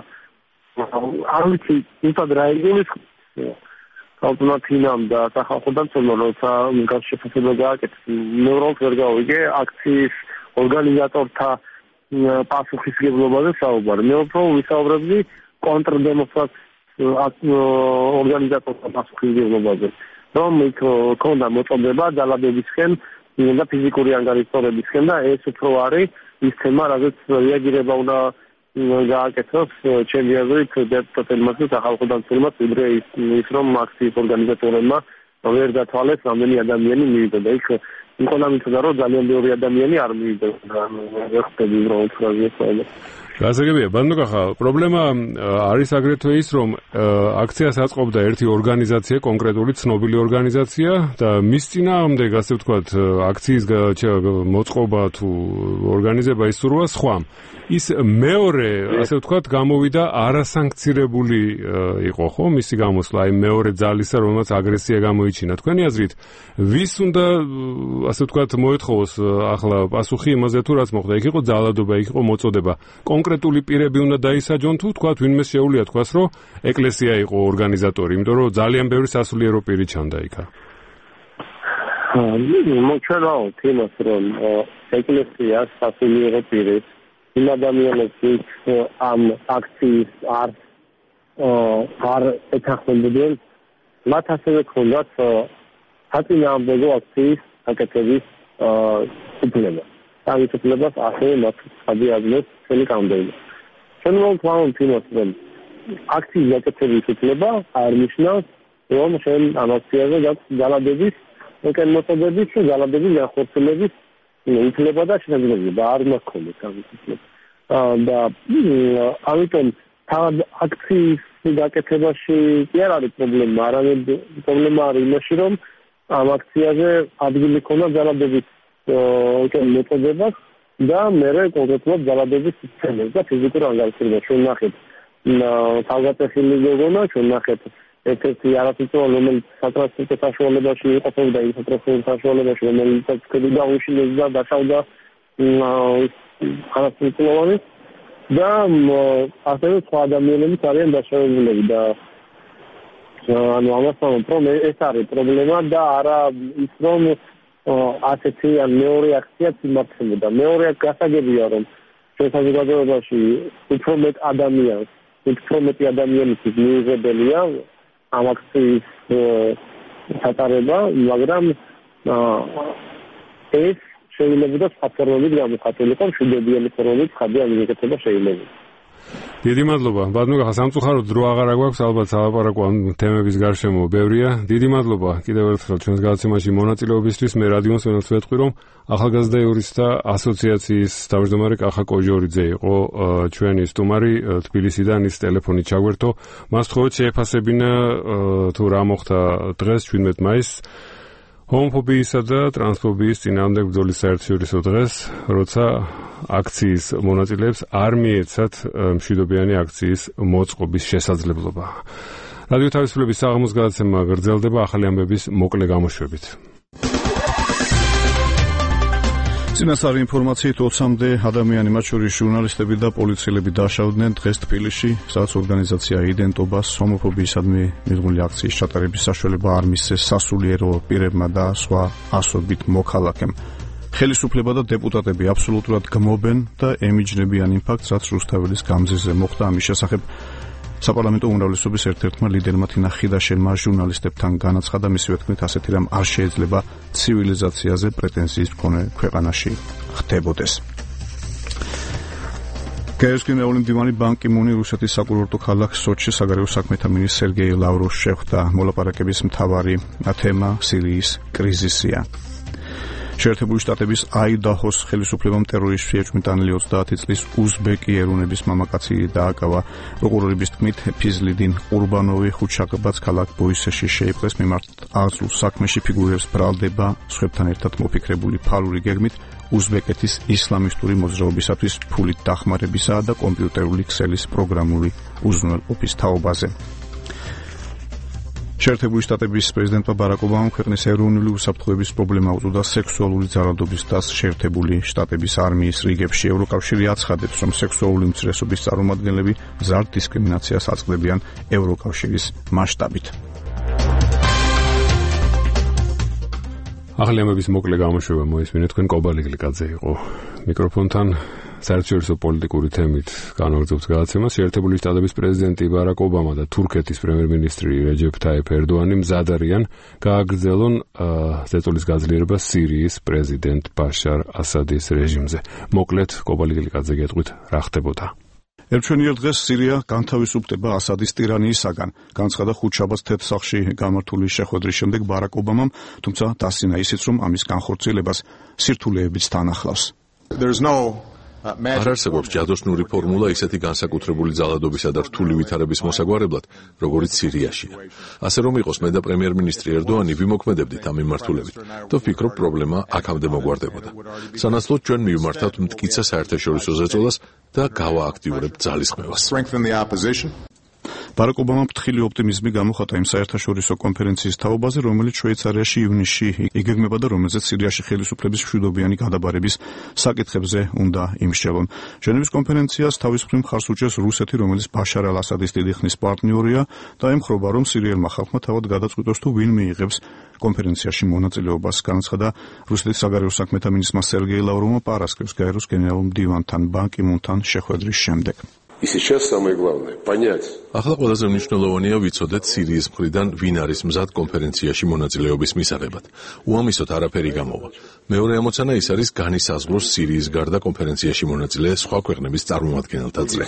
არ ვიცი, თუმცა რა იგივეს ალტერნატივამ და სახალხო დამცველმა როცა მიგავს შეფასება გააკეთეს, ნევროლოგ ვერ გავიგე აქციის ორგანიზატორთა პასუხისმგებლობაზე საუბარი. მე უფრო ვისაუბრებდი კონტრდემონსტრაციას ორგანიზატორთა პასუხისმგებლობაზე, რომ იქ ქონდა მოწოდება ძალადობისკენ და ფიზიკური ანგარიშტორებისკენ და ეს უფრო არის ის თემა, რაზეც რეაგირება უნდა გააკეთოს ჩემი აზრით დეპუტატებმა და სახალხო დამცველებმა, ვიდრე ის რომ აქციის ორგანიზატორებმა ვერ გათვალეს რამდენი ადამიანი მიიღდა. იქ იქონა მითხრა რომ ძალიან ბევრი ადამიანი არ მიიღდა. ვერ ხვდები რომ ფრაზი ეს გასაგებია, ბანდუკახა, პრობლემა არის აგრეთვე ის, რომ აქციას აწყობდა ერთი ორგანიზაცია, კონკრეტული ცნობილი ორგანიზაცია და მის წინააღმდეგ, ასე ვთქვათ, აქციის მოწყობა თუ ორგანიზება ისურვა სხვა. ის მეორე, ასე ვთქვათ, გამოვიდა არასანქცირებული იყო, ხო, მისი გამოსვლა, აი მეორე ძალისა, რომელსაც აგრესია გამოიჩინა. თქვენი აზრით, ვის უნდა, ასე ვთქვათ, მოეთხოვოს ახლა პასუხი იმაზე, თუ რაც მოხდა? იქ იყო ძალადობა, იქ იყო მოწოდება. კონკრეტული პირები უნდა დაისაჯონ თუ თქვათ ვინმე შეუძლია თქვას რომ ეკლესია იყო ორგანიზატორი, იმიტომ რომ ძალიან ბევრი სასულიერო პირი ჩანდა იქა. მოჩვენოთ იმას, რომ ეკლესია სასულიერო პირი იმ ადამიანებს ამ აქციის არ არ ეთანხმებოდნენ, მათ ასევე ქონდათ საწინააღმდეგო აქციის აკეთების უფლება. ამის უფლებას ასევე მათ გადააძლევს წელი კანონმდებლობა. ჩვენ ვთქვამთ იმას, რომ აქციის აკეთების უფლება არ ნიშნავს, რომ შენ ამ აქციაზე გაქვს ძალადობის, უკანმოწოდების და ძალადობის განხორციელების უფლება და შესაძლებლობა არ მაქონდეს ამის უფლება. და ამიტომ თავად აქციის გაკეთებაში კი არ არის პრობლემა, არამედ პრობლემა არის იმაში, რომ ამ აქციაზე ადგილი ქონდა ძალადობის მოწოდებას და მერე კონკრეტულად ძალადობის სცენებს და ფიზიკურ ანგარიშებს. ჩვენ ნახეთ თავგაწეხილი გოგონა, ჩვენ ნახეთ ერთ-ერთი არასწორო, რომელიც სატრანსპორტო საშუალებაში იყოფოდა, იმ სატრანსპორტო საშუალებაში, რომელიც ქედი დაუშინეს და დაშავდა არასწოროვანი და ასევე სხვა ადამიანებიც არიან დაშავებულები და ანუ ამასთან რომ ეს არის პრობლემა და არა ის რომ ასეთი ან მეორე აქციაც იმართებოდა. მეორე გასაგებია, რომ ჩვენ საზოგადოებაში უფრო მეტ ადამიანს, უფრო მეტი ადამიანისთვის მიუღებელია ამ აქციის სატარება, მაგრამ ეს შეიძლება სხვა ფორმებით გამოხატულიყო, მშვიდობიანი ფორმებით ხადია მიგეკეთება შეიძლება. დიდი მადლობა. ბატონო, სამწუხაროდ დრო აღარ აგვაქვს, ალბათ სალაპარაკო ამ თემების გარშემო ბევრია. დიდი მადლობა კიდევ ერთხელ ჩვენს გადაცემაში მონაწილეობისთვის. მე რადიოს ველს ვეთქვი, რომ ახალგაზრდა იურისტთა ასოციაციის თავმჯდომარე კახა კოჟორიძე იყო ჩვენი სტუმარი თბილისიდან, ის ტელეფონით ჩაგვერთო. მას თხოვეთ შეეფასებინა თუ რა მოხდა დღეს შვიდმეტ მაისს ჰომოფობიისა და ტრანსფობიის წინააღმდეგ ბრძოლის საერთაშორისო დღეს, როცა აქციის მონაწილეებს არ მიეცათ მშვიდობიანი აქციის მოწყობის შესაძლებლობა. რადიო თავისუფლების საღამოს გადაცემა გრძელდება ახალი ამბების მოკლე გამოშვებით. წინასწარი ინფორმაციით ოცამდე ადამიანი, მათ შორის ჟურნალისტები და პოლიციელები დაშავდნენ დღეს თბილისში, სადაც ორგანიზაცია იდენტობას ჰომოფობიისადმი მიღებული აქციის ჩატარების საშუალება არ მისცეს სასულიერო პირებმა და სხვა ასობით მოქალაქემ. ხელისუფლება და დეპუტატები აბსოლუტურად გმობენ და ემიჯნებიან იმ ფაქტს, რაც რუსთაველის გამზირზე მოხდა. ამის შესახებ საპარლამენტო უმრავლესობის ერთ-ერთმა ლიდერმა თინა ხიდაშენმა ჟურნალისტებთან განაცხადა, მისივე თქმით, ასეთი რამ არ შეიძლება ცივილიზაციაზე პრეტენზიის მქონე ქვეყანაში ხდებოდეს. კეის გენერალური მდივანი ბან კი მუნი რუსეთის საკურორტო ქალაქ სოჩში საგარეო საქმეთა მინისტრ სერგეი ლავროვს შეხვდა. მოლაპარაკების მთავარი თემა სირიის კრიზისია. შეერთებული შტატების აიდაჰოს ხელისუფლებამ ტერორისტში ეჭვმიტანილი ოცდაათი წლის უზბეკი ეროვნების მამაკაცი დააკავა. პროკურორების თქმით, ფიზლიდინ ყურბანოვი ხუთშაბათს ქალაქ ბოისეში შეიპყრეს. მიმართ აზრულ საქმეში ფიგურებს ბრალდება სხვებთან ერთად მოფიქრებული ფალური გეგმით უზბეკეთის ისლამისტური მოძრაობისათვის ფულით დახმარებისა და კომპიუტერული ქსელის პროგრამული უზრუნველყოფის თაობაზე. შეერთებული შტატების პრეზიდენტმა ბარაკ ობამამ ქვეყნის ეროვნული უსაფრთხოების პრობლემა უწოდა სექსუალური ძალადობის დასს შეერთებული შტატების არმიის რიგებში. ევროკავშირი აცხადებს, რომ სექსუალური უმცირესობის წარმომადგენლები მზარდ დისკრიმინაციას აწყდებიან ევროკავშირის მასშტაბით. ახალი ამების მოკლე გამოშვება მოისმინეთ, თქვენ კობალი გლიკაძე იყო მიკროფონთან. საერთაშორისო პოლიტიკური თემით განაგრძობთ გადაცემას. შეერთებული შტატების პრეზიდენტი ბარაკ ობამა და თურქეთის პრემიერ-მინისტრი რეჯეფ თაიფ ერდოანი მზად არიან გააგრძელონ ზეწოლის გაძლიერება სირიის პრეზიდენტ ბაშარ ასადის რეჟიმზე. მოკლედ კობალი გლიკაძე გეტყვით რა ხდებოდა. ერჩვენიერ დღეს სირია განთავისუფლდება ასადის ტირანიისაგან. განცხადა ხუთშაბათს თეთრსახში გამართული შეხვედრის შემდეგ ბარაკ ობამამ, თუმცა დასცინა ისიც, რომ ამის განხორციელებას სირთულეებიც თან ახლავს. არ არსებობს ჯადოსნური ფორმულა ისეთი განსაკუთრებული ძალადობისა და რთული ვითარების მოსაგვარებლად, როგორიც სირიაშია. ასე რომ იყოს, მე და პრემიერ-მინისტრი ერდოანი ვიმოქმედებდით ამ მიმართულებით და ვფიქრობ, პრობლემა აქამდე მოგვარდებოდა. სანაცვლოდ ჩვენ მივმართავთ მტკიცა საერთაშორისო ზეწოლას და გავააქტიურებთ ძალისხმევას. ბარაკ ობამამ ფრთხილი ოპტიმიზმი გამოხატა იმ საერთაშორისო კონფერენციის თაობაზე, რომელიც შვეიცარიაში ივნისში იგეგმება და რომელზეც სირიაში ხელისუფლების მშვიდობიანი გადაბარების საკითხებზე უნდა იმსჯელონ. ჟენევის კონფერენციას თავის მხრივ მხარს უჭერს რუსეთი, რომელიც ბაშარ ალ-ასადის დიდი ხნის პარტნიორია და ემხრობა, რომ სირიელმა ხალხმა თავად გადაწყვიტოს თუ ვინ მიიღებს კონფერენციაში მონაწილეობას. განაცხადა რუსეთის საგარეო საქმეთა მინისტრმა სერგეი ლავროვმა პარასკევს გაეროს გენერალურ მდივანთან ბან კი მუნთან შეხვედრის შემდეგ. ახლა ყველაზე მნიშვნელოვანია ვიცოდეთ სირიის მხრიდან ვინ არის მზად კონფერენციაში მონაწილეობის მისაღებად. უამისოდ არაფერი გამოვა. მეორე ამოცანა ის არის განისაზღვროს სირიის გარდა კონფერენციაში მონაწილე სხვა ქვეყნების წარმომადგენელთა წრე.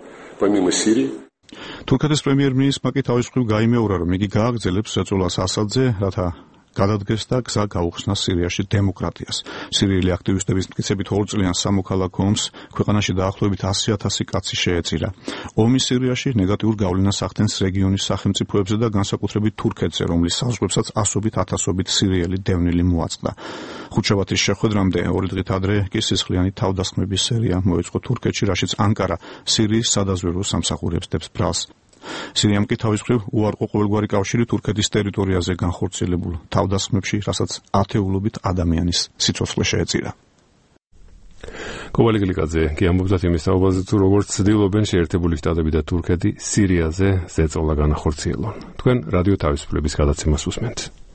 თურქეთის პრემიერ-მინისტრმა კი თავის მხრივ გაიმეორა, რომ იგი გააგრძელებს ზეწოლას ასადზე, რათა გადადგეს და გზა გაუხსნას სირიაში დემოკრატიას. სირიელი აქტივისტების მტკიცებით ორწლიან სამოქალაქო ომს ქვეყანაში დაახლოებით ასი ათასი კაცი შეეწირა. ომი სირიაში ნეგატიურ გავლენას ახდენს რეგიონის სახელმწიფოებზე და განსაკუთრებით თურქეთზე, რომლის საზღვრებსაც ასობით ათასობით სირიელი დევნილი მოაწყდა. ხუთშაბათის შეხვედრამდე ორი დღით ადრე კი სისხლიანი თავდასხმების სერია მოეწყო თურქეთში, რაშიც ანკარა სირიის სადაზვერვო სამსახურებს დებს ბრალს. სირიამ კი თავის მხრივ უარყო ყოველგვარი კავშირი თურქეთის ტერიტორიაზე განხორციელებულ თავდასხმებში, რასაც ათეულობით ადამიანის სიცოცხლე შეეწირა. კობალი გლიკაძე კი ამბობთ იმის თაობაზე, თუ როგორც ცდილობენ შეერთებული შტატები და თურქეთი სირიაზე ზეწოლა განახორციელონ. თქვენ რადიო თავისუფლების გადაცემას უსმენთ.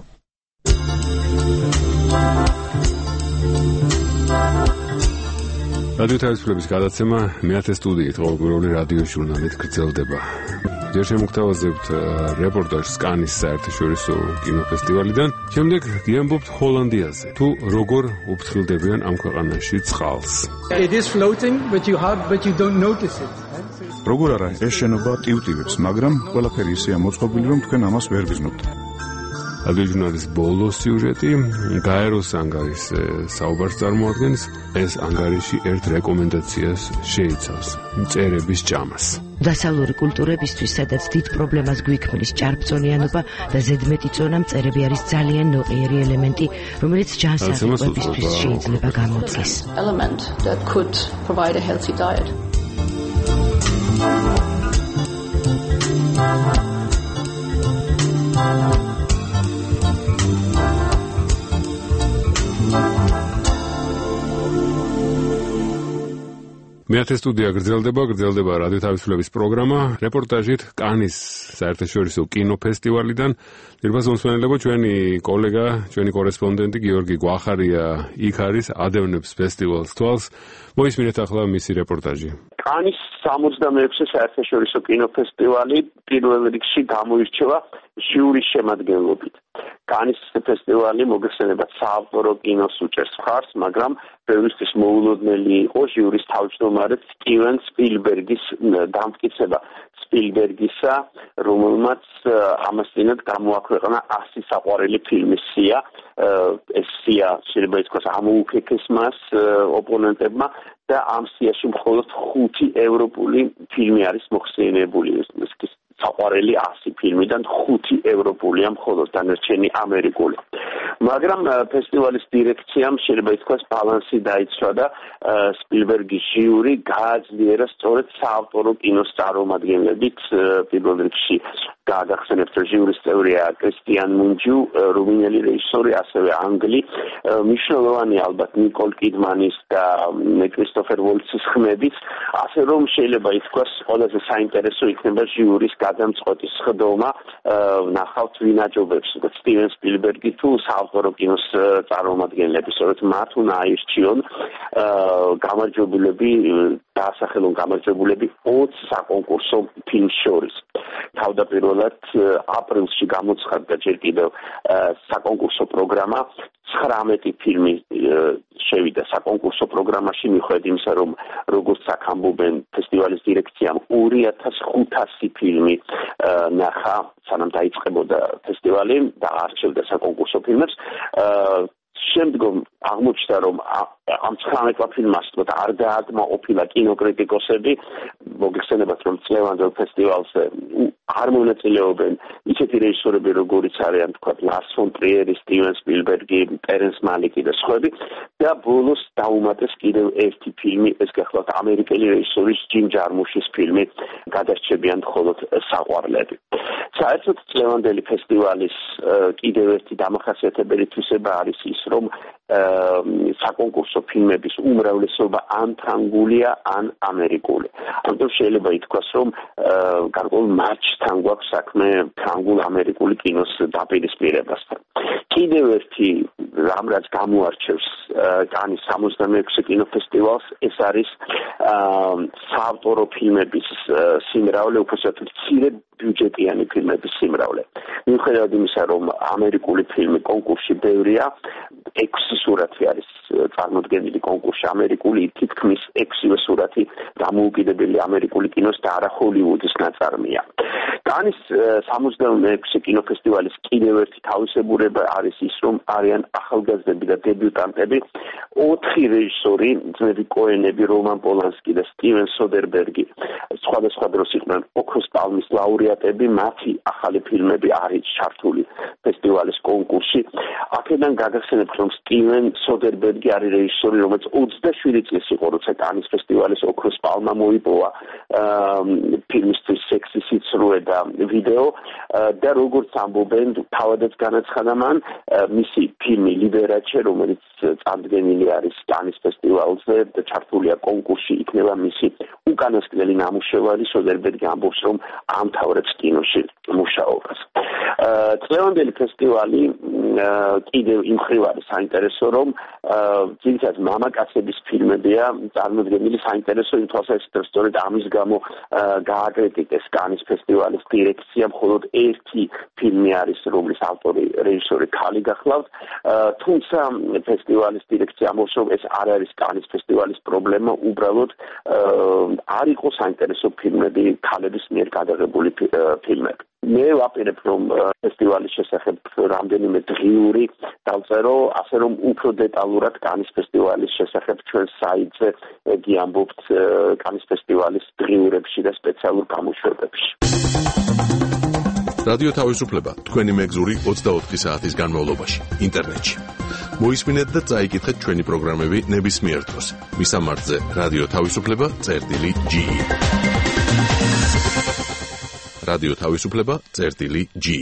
რადიო თავისუფლების გადაცემა მეათე სტუდიით ყოველკვირეული რადიო ჟურნალით გრძელდება. ჯერ შემოგთავაზებთ რეპორტაჟს კანის საერთაშორისო კინოფესტივალიდან. შემდეგ გიამბობთ ჰოლანდიაზე, თუ როგორ უფრთხილდებიან ამ ქვეყანაში წყალს. It is floating, but you have but you don't notice it. როგორ არა, ეს შენობა ტივტივებს, მაგრამ ყველაფერი ისეა მოწყობილი, რომ თქვენ ამას ვერ გიზნობთ. რადიო ჟურნალის ბოლო სიუჟეტი გაეროს ანგარის საუბარს წარმოადგენს. ეს ანგარიში ერთ რეკომენდაციას შეიცავს: მწერების ჭამას. დასავლური კულტურებისთვის, სადაც დიდ პრობლემას გვიქმნის ჭარბწონიანობა და ზედმეტი წონა, მწერები არის ძალიან ნოყიერი ელემენტი, რომელიც ჯანსაღებებისთვის შეიძლება გამოწეს. Element that could provide a healthy diet. მეათე სტუდია გრძელდება, გრძელდება რადიო თავისუფლების პროგრამა, რეპორტაჟით კანის საერთაშორისო კინოფესტივალიდან. Dirbați მსმენელებო, ჩვენი კოლეგა, ჩვენი კორესპონდენტი გიორგი გვახარია იქ არის ადევნებს ფესტივალს თვალს. მოისმინეთ ახლა მისი რეპორტაჟი. კანის სამოცდამეექვსე საერთაშორისო კინოფესტივალი პირველ რიგში გამოირჩევა ჟიურის შემადგენლობით. კანის ფესტივალი მოგეხსენებათ საავტორო კინოს უჭერს მხარს, მაგრამ ბევრისთვის მოულოდნელი იყო ჟიურის თავმჯდომარე სტივენ სპილბერგის დამტკიცება. სპილბერგისა, რომელმაც ამასთანავე გამოაქვეყნა ასი საყვარელი ფილმის სია, ეს სია შეიძლება ითქვას ამოუკეთეს მას ოპონენტებმა და ამ სიაში მხოლოდ ხუთი ევროპული ფილმი არის მოხსენიებული. საყვარელი ასი ფილმიდან ხუთი ევროპულია მხოლოდ, დანარჩენი ამერიკული. მაგრამ ფესტივალის დირექციამ შეიძლება ითქვას ბალანსი დაიცვა და სპილბერგის ჟიური გააძლიერა სწორედ საავტორო კინოს წარმომადგენლებით. პირველ რიგში გააგახსენებთ, რომ ჟიურის წევრია კრისტიან მუნჯუ, რუმინელი რეჟისორი, ასევე ანგლი. მნიშვნელოვანი ალბათ ნიკოლ კიდმანის და კრისტოფერ ვოლცის ხმებით, ასე რომ შეიძლება ითქვას ყველაზე საინტერესო იქნება ჟიურის გადამწყვეტის ხდომა, ნახავთ ვინ აჯობებს, სტივენ სპილბერგი თუ საავტორო კინოს წარმომადგენლები, სწორედ მათ უნდა აირჩიონ გამარჯვებულები, დაასახელონ გამარჯვებულები ოცი საკონკურსო ფილმს შორის. თავდაპირველად აპრილში გამოცხადდა ჯერ კიდევ საკონკურსო პროგრამა, ცხრამეტი ფილმი შევიდა საკონკურსო პროგრამაში, მიუხედავად იმისა, რომ როგორც აქ ამბობენ ფესტივალის დირექციამ ორი ათას ხუთასი ფილმი ნახა, სანამ დაიწყებოდა ფესტივალი და არჩევდა საკონკურსო ფილმებს. შემდგომ აღმოჩნდა, რომ ამ ცხრამეტმა ფილმმა არ დაადმაყოფილა კინოკრიტიკოსები. მოგეხსენებათ, რომ წლევანდელ ფესტივალზე არ მონაწილეობენ ისეთი რეჟისორები, როგორიც არიან თქვა ლარს ფონ ტრიერი, სტივენ სპილბერგი, ტერენს მალიკი და სხვები და ბოლოს დაუმატეს კიდევ ერთი ფილმი, ეს გახლავთ ამერიკელი რეჟისორის ჯიმ ჯარმუშის ფილმი, გადარჩებიან მხოლოდ საყვარლები. საერთოდ წლევანდელი ფესტივალის კიდევ ერთი დამახასიათებელი თვისება არის ის, რომ საკონკურსო ფილმების უმრავლესობა ან ფრანგულია, ან ამერიკული. ამიტომ შეიძლება ითქვას, რომ გარკვეულ მატჩთან გვაქვს საქმე ფრანგულ-ამერიკული კინოს დაპირისპირებასთან. კიდევ ერთი რამ, რაც გამოარჩევს კანის სამოცდამეექვსე კინოფესტივალს, ეს არის საავტორო ფილმების სიმრავლე, უბრალოდ მცირე ბიუჯეტიანი ფილმების სიმრავლე. მიუხედავად იმისა, რომ ამერიკული ფილმი კონკურსში ბევრია, ექვსი სურათი არის წარმოდგენილი კონკურსში ამერიკული, თითქმის ექვსივე სურათი დამოუკიდებელი ამერიკული კინოს და არა ჰოლივუდის ნაწარმია. კანის სამოცდამეექვსე კინოფესტივალის კიდევ ერთი თავისებურება არის ის, რომ არიან ახალგაზრდები და დებიუტანტები, ოთხი რეჟისორი, ძმები კოენები, რომან პოლანსკი და სტივენ სოდერბერგი, სხვადასხვა დროს იყვნენ ოქროს პალმის ლაურეატები, მათი ახალი ფილმები არის ჩართული ფესტივალის კონკურსში. აქედან გაგახსენებთ, რომ სტივენ სოდერბერგი არის რეჟისორი, რომელიც ოცდაშვიდი წლის იყო, როცა კანის ფესტივალის ოქროს პალმა მოიპოვა ფილმისთვის სექსი სიცრუე და ვიდეო და როგორც ამბობენ, თავადაც განაცხადა მან, მისი ფილმი ლიბერაჩე, რომელიც წარდგენილი არის კანის ფესტივალზე და ჩართულია კონკურსში, იქნება მისი უკანასკნელი ნამუშევარი. სოდერბერგი ამბობს, რომ ამთავრებს კინოში მუშაობას. წლევანდელი ფესტივალი კიდევ იმ მხრივ არის საინტერესო, რომ ძირითადად მამაკაცების ფილმებია წარმოდგენილი, საინტერესო იმ თვალსაზრისით, რომ სწორედ ამის გამო გააკრიტიკეს კანის ფესტივალის დირექცია, მხოლოდ ერთი ფილმი არის, რომლის ავტორი რეჟისორი ქალი გახლავთ. თუმცა ფესტივალის დირექცია ამბობს, რომ ეს არ არის კანის ფესტივალის პრობლემა, უბრალოდ არ იყო საინტერესო ფილმები, ქალების მიერ გადაღებული ფილმები. მე ვაპირებ, რომ ფესტივალის შესახებ რამდენიმე დღიური დავწერო, ასე რომ უფრო დეტალურად კანის ფესტივალის შესახებ ჩვენ საიტზე გიამბობთ კანის ფესტივალის დღიურებში და სპეციალურ გამოშვებებში. რადიო თავისუფლება თქვენი მეგზური ოცდაოთხი საათის განმავლობაში ინტერნეტში. მოისმინეთ და წაიკითხეთ ჩვენი პროგრამები ნებისმიერ დროს. მისამართზე რადიო თავისუფლება წერტილი ჯი. რადიო თავისუფლება წერტილი ჯი.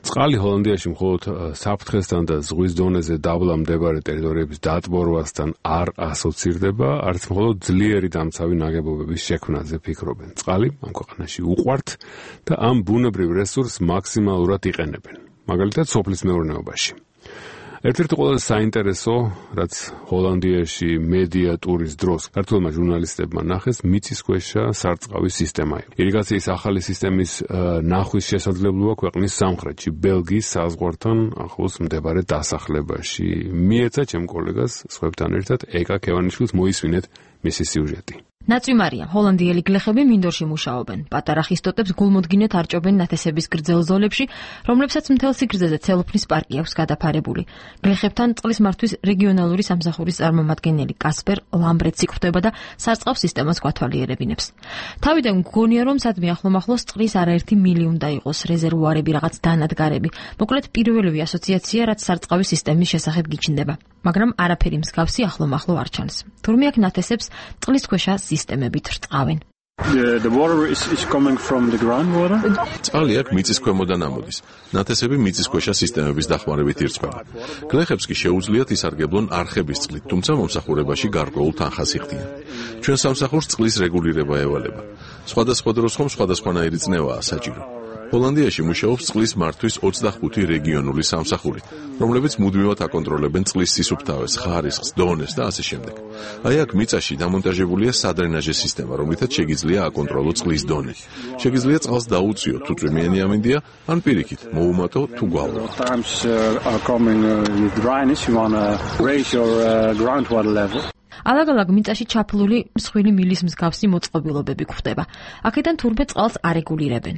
წყალი ჰოლანდიაში მხოლოდ საფრთხესთან და ზღვის დონეზე დაბლა მდებარე ტერიტორიების დატბორვასთან არ ასოცირდება, არც მხოლოდ ძლიერი დამცავი ნაგებობების შექმნაზე ფიქრობენ. წყალი ამ ქვეყანაში უყვართ და ამ ბუნებრივ რესურსს მაქსიმალურად იყენებენ. მაგალითად, სოფლის მეურნეობაში. ერთ-ერთი ყველაზე საინტერესო, რაც ჰოლანდიაში მედია ტურის დროს ქართულმა ჟურნალისტებმა ნახეს, მიწისქვეშა სარწყავის სისტემა. ირიგაციის ახალი სისტემის ნახვის შესაძლებლობა ქვეყნის სამხრეთში, ბელგიის საზღვართან ახლოს მდებარე დასახლებაში. მიეცა ჩემ კოლეგას სხვებთან ერთად ეკა ქევანიშვილს მოისმინეთ მისი სიუჟეტი. ნაწვიმარია, ჰოლანდიელი გლეხები მინდორში მუშაობენ. პატარა ხისტოტებს გულმოდგინედ არჭობენ ნათესების გრძელ ზოლებში, რომლებსაც მთელ სიგრძეზე ცელოფნის პარკი აქვს გადაფარებული. გლეხებთან წყლის მართვის რეგიონალური სამსახურის წარმომადგენელი კასპერ ლამბრეცი ხვდება და სარწყავ სისტემას გვათვალიერებინებს. თავიდან გგონია, რომ სადმე ახლომახლოს წყლის არაერთი მილი უნდა იყოს, რეზერვუარები, რაღაც დანადგარები. მოკლედ პირველივე ასოციაცია, რაც სარწყავი სისტემის შესახებ გიჩნდება. მაგრამ არაფერი მსგავსი ახლომახლო არ ჩანს. თურმე აქ ნათესებს წყლის ქვეშა სისტემებით რწყავენ. The water is, is coming from the groundwater. წყალი აქ მიწის ქვემოდან ამოდის. ნათესები მიწისქვეშა სისტემების დახმარებით ირწყვება. გლეხებს კი შეუძლიათ ისარგებლონ არხების წყლით, თუმცა მომსახურებაში გარკვეულ თანხას იხდიან. ჩვენ სამსახურს წყლის რეგულირება ევალება. სხვადასხვა დროს ხომ სხვადასხვანაირი წნევაა საჭირო. ჰოლანდიაში მუშაობს წყლის მართვის ოცდახუთი რეგიონული სამსახური, რომლებიც მუდმივად აკონტროლებენ წყლის სისუფთავეს, ხარისხს, დონეს და ასე შემდეგ. აი აქ მიწაში დამონტაჟებულია სადრენაჟე სისტემა, რომლითაც შეგიძლია აკონტროლო წყლის დონე. შეგიძლია წყალს დაუწიოთ, თუ წვიმიანი ამინდია, ან პირიქით, მოუმატო თუ გვალვა. ალაგ-ალაგ მიწაში ჩაფლული მსხვილი მილის მსგავსი მოწყობილობები გვხვდება. აქედან თურმე წყალს არეგულირებენ.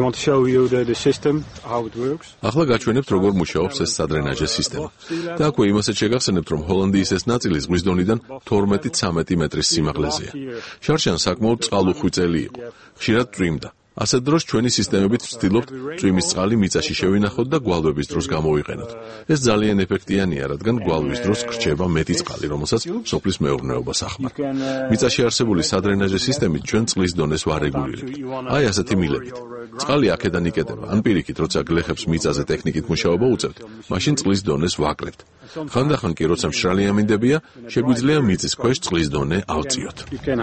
ახლა გაჩვენებთ, როგორ მუშაობს ეს სადრენაჟე სისტემა. და აქვე იმასაც შეგახსენებთ, რომ ჰოლანდიის ეს ნაწილი ზღვის დონიდან თორმეტი-ცამეტი მეტრის სიმაღლეზეა. შარშან საკმაოდ წყალუხვიწელი იყო. ხშირად წვიმდა. ასეთ დროს ჩვენი სისტემებით ვცდილობთ წვიმის წყალი მიწაში შევინახოთ და გვალვების დროს გამოვიყენოთ. ეს ძალიან ეფექტიანია, რადგან გვალვის დროს გრჩება მეტი წყალი, რომელსაც სოფლის მეურნეობას ახმართ. მიწაში არსებული სადრენაჟე სისტემით ჩვენ წყლის დონეს ვარეგულირებთ. აი ასეთი მილებით. წყალი აქედან იკეტება, ან პირიქით, როცა გლეხებს მიწაზე ტექნიკით მუშაობა უწევთ, მაშინ წყლის დონეს ვაკლებთ. ხანდახან კი, როცა მშრალი ამინდებია, შეგვიძლია მიწის ქვეშ წყლის დონე ავწიოთ.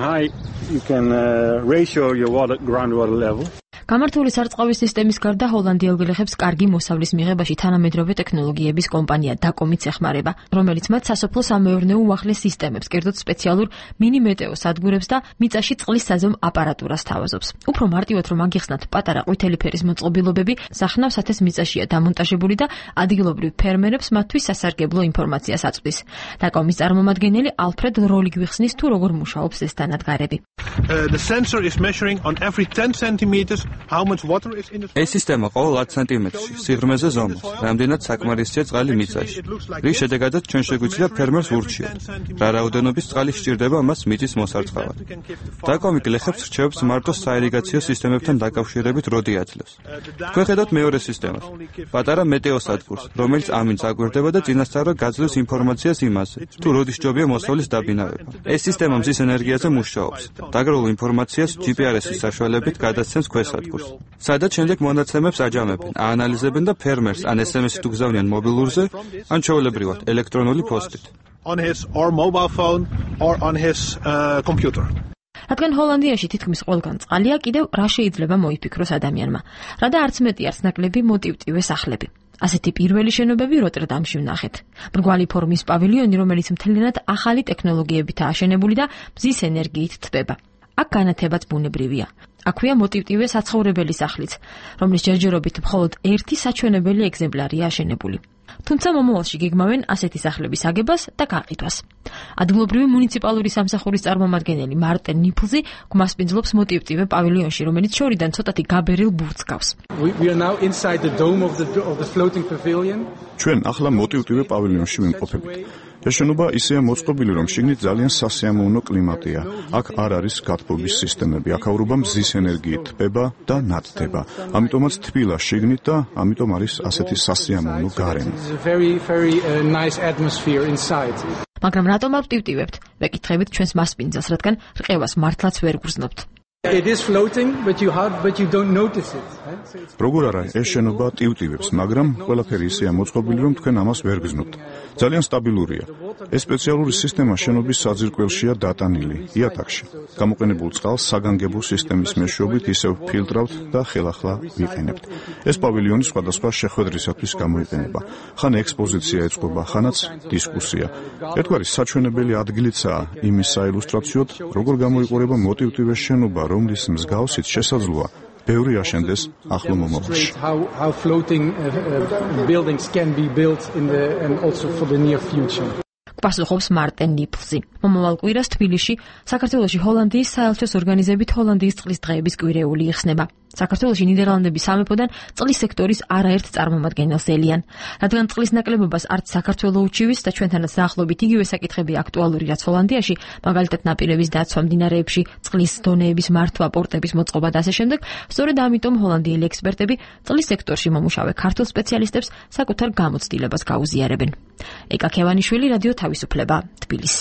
გამართული სარწყავის სისტემის გარდა ჰოლანდიელ გლეხებს კარგი მოსავლის მიღებაში თანამედროვე ტექნოლოგიების კომპანია დაკომიც ეხმარება, რომელიც მათ სასოფლო-სამეურნეო უახლეს სისტემებს, კერძოდ სპეციალურ მინი-მეტეო სადგურებს და მიწაში წყლის საზომ აპარატურას თავაზობს. უფრო მარტივად რომ აგიხსნათ, პატარა ყვითელი ფერის მოწყობილობები სახნავ-სათეს მიწაშია დამონტაჟებული და ადგილობრივ ფერმერებს მათთვის სასარგებლო ინფორმაციას აწვდის. დაკომის წარმომადგენელი ალფრედ როლი გვიხსნის, თუ როგორ მუშაობს ეს დანადგარები. The sensor is measuring on every ten centimeters how much water is in the ეს სისტემა ყოველ ათი სანტიმეტრში სიღრმეზე ზომავს, რამდენად საკმარისია წყალი მიწაში. რის შედეგადაც ჩვენ შეგვიძლია ფერმერს ვურჩიოთ, რა რაოდენობის წყალი სჭირდება მას მიწის მოსარწყავად. დაკომი გლეხებს რჩევებს მარტო საირიგაციო სისტემებთან დაკავშირებით როდი აძლევს. თქვენ ხედავთ მეორე სისტემას, პატარა მეტეო სადგურს, რომელიც ამინს აკვირდება და წინასწარვე გაძლევს ინფორმაციას იმაზე, თუ როდი სჯობია მოსავლის დაბინავება. ეს სისტემა მზის ენერგიაზე მუშაობს. დაგროულ ინფორმაციას ჯი პი არ ეს-ის საშუალებით გადასცემს ქვესადგურს. სადაც შემდეგ მონაცემებს აჯამებენ, აანალიზებენ და ფერმერს ან ეს ემ ეს-ით უგზავნიან მობილურზე, ან ჩვეულებრივად ელექტრონული პოსტით. on his or mobile phone or on his uh, computer. რადგან ჰოლანდიაში თითქმის ყველგან წყალია, კიდევ რა შეიძლება მოიფიქროს ადამიანმა. რა და არც მეტი არც ნაკლები მოტივტივე სახლები. ასეთი პირველი შენობები როტერდამში ვნახეთ. მრგვალი ფორმის პავილიონი, რომელიც მთლიანად ახალი ტექნოლოგიებით აშენებული და მზის ენერგიით თბება. აქ განათებაც ბუნებრივია. აქვეა მოტივტივე საცხოვრებელი სახლიც, რომლის ჯერჯერობით მხოლოდ ერთი საჩვენებელი ეგზემპლარია აშენებული. თუმცა მომავალში გეგმავენ ასეთი სახლების აგებას და გაყიდვას. ადგილობრივი მუნიციპალური სამსახურის წარმომადგენელი მარტენ ნიფლზი გვასპინძლობს მოტივტივე პავილიონში, რომელიც შორიდან ცოტათი გაბერილ ბურთს გავს. ჩვენ ახლა მოტივტივე პავილიონში ვიმყოფებით. ეს შენობა ისეა მოწყობილი, რომ შიგნით ძალიან სასიამოვნო კლიმატია. აქ არ არის გათბობის სისტემები, აქაურობა მზის ენერგიით თბება და ნათდება. ამიტომაც თბილა შიგნით და ამიტომ არის ასეთი სასიამოვნო გარემო. მაგრამ რატომ ავტივტივებთ? ვეკითხებით ჩვენს მასპინძელს, რადგან რყევას მართლაც ვერ გრძნობთ. It is floating, but you have, but you don't notice it. როგორ არა, ეს შენობა ტივტივებს, მაგრამ ყველაფერი ისეა მოწყობილი, რომ თქვენ ამას ვერ გრძნობთ. ძალიან სტაბილურია. ეს სპეციალური სისტემა შენობის საძირკველშია დატანილი, იატაკში. გამოყენებულ წყალს საგანგებო სისტემის მეშვეობით ისევ ფილტრავთ და ხელახლა ვიყენებთ. ეს პავილიონი სხვადასხვა შეხვედრისათვის გამოიყენება. ხან ექსპოზიცია ეწყობა, ხანაც დისკუსია. ერთგვარი საჩვენებელი ადგილიცაა იმის საილუსტრაციოდ, როგორ გამოიყურება მოტივტივეს შენობა, რომლის მსგავსით შესაძლოა ბევრი აშენდეს ახლო მომავალში. How how floating uh, uh, buildings can be built in the and also for the near future. პასუხობს მარტენ ნიფლსი. მომავალ კვირას თბილისში საქართველოში ჰოლანდიის საელჩოს ორგანიზებით ჰოლანდიის წყლის დღეების კვირეული იხსნება. საქართველოში ნიდერლანდების სამეფოდან წყლის სექტორის არაერთ წარმომადგენელს ელიან. რადგან წყლის ნაკლებობას არც საქართველო უჩივის და ჩვენთანაც დაახლოებით იგივე საკითხები აქტუალური რაც ჰოლანდიაში, მაგალითად ნაპირების დაცვა, მდინარეებში წყლის დონეების მართვა, პორტების მოწყობა და ასე შემდეგ, სწორედ ამიტომ ჰოლანდიელი ექსპერტები წყლის სექტორში მომუშავე ქართულ სპეციალისტებს საკუთარ გამოცდილებას გაუზიარებენ. ეკა ქევანიშვილი, რადიო თავისუფლება, თბილისი.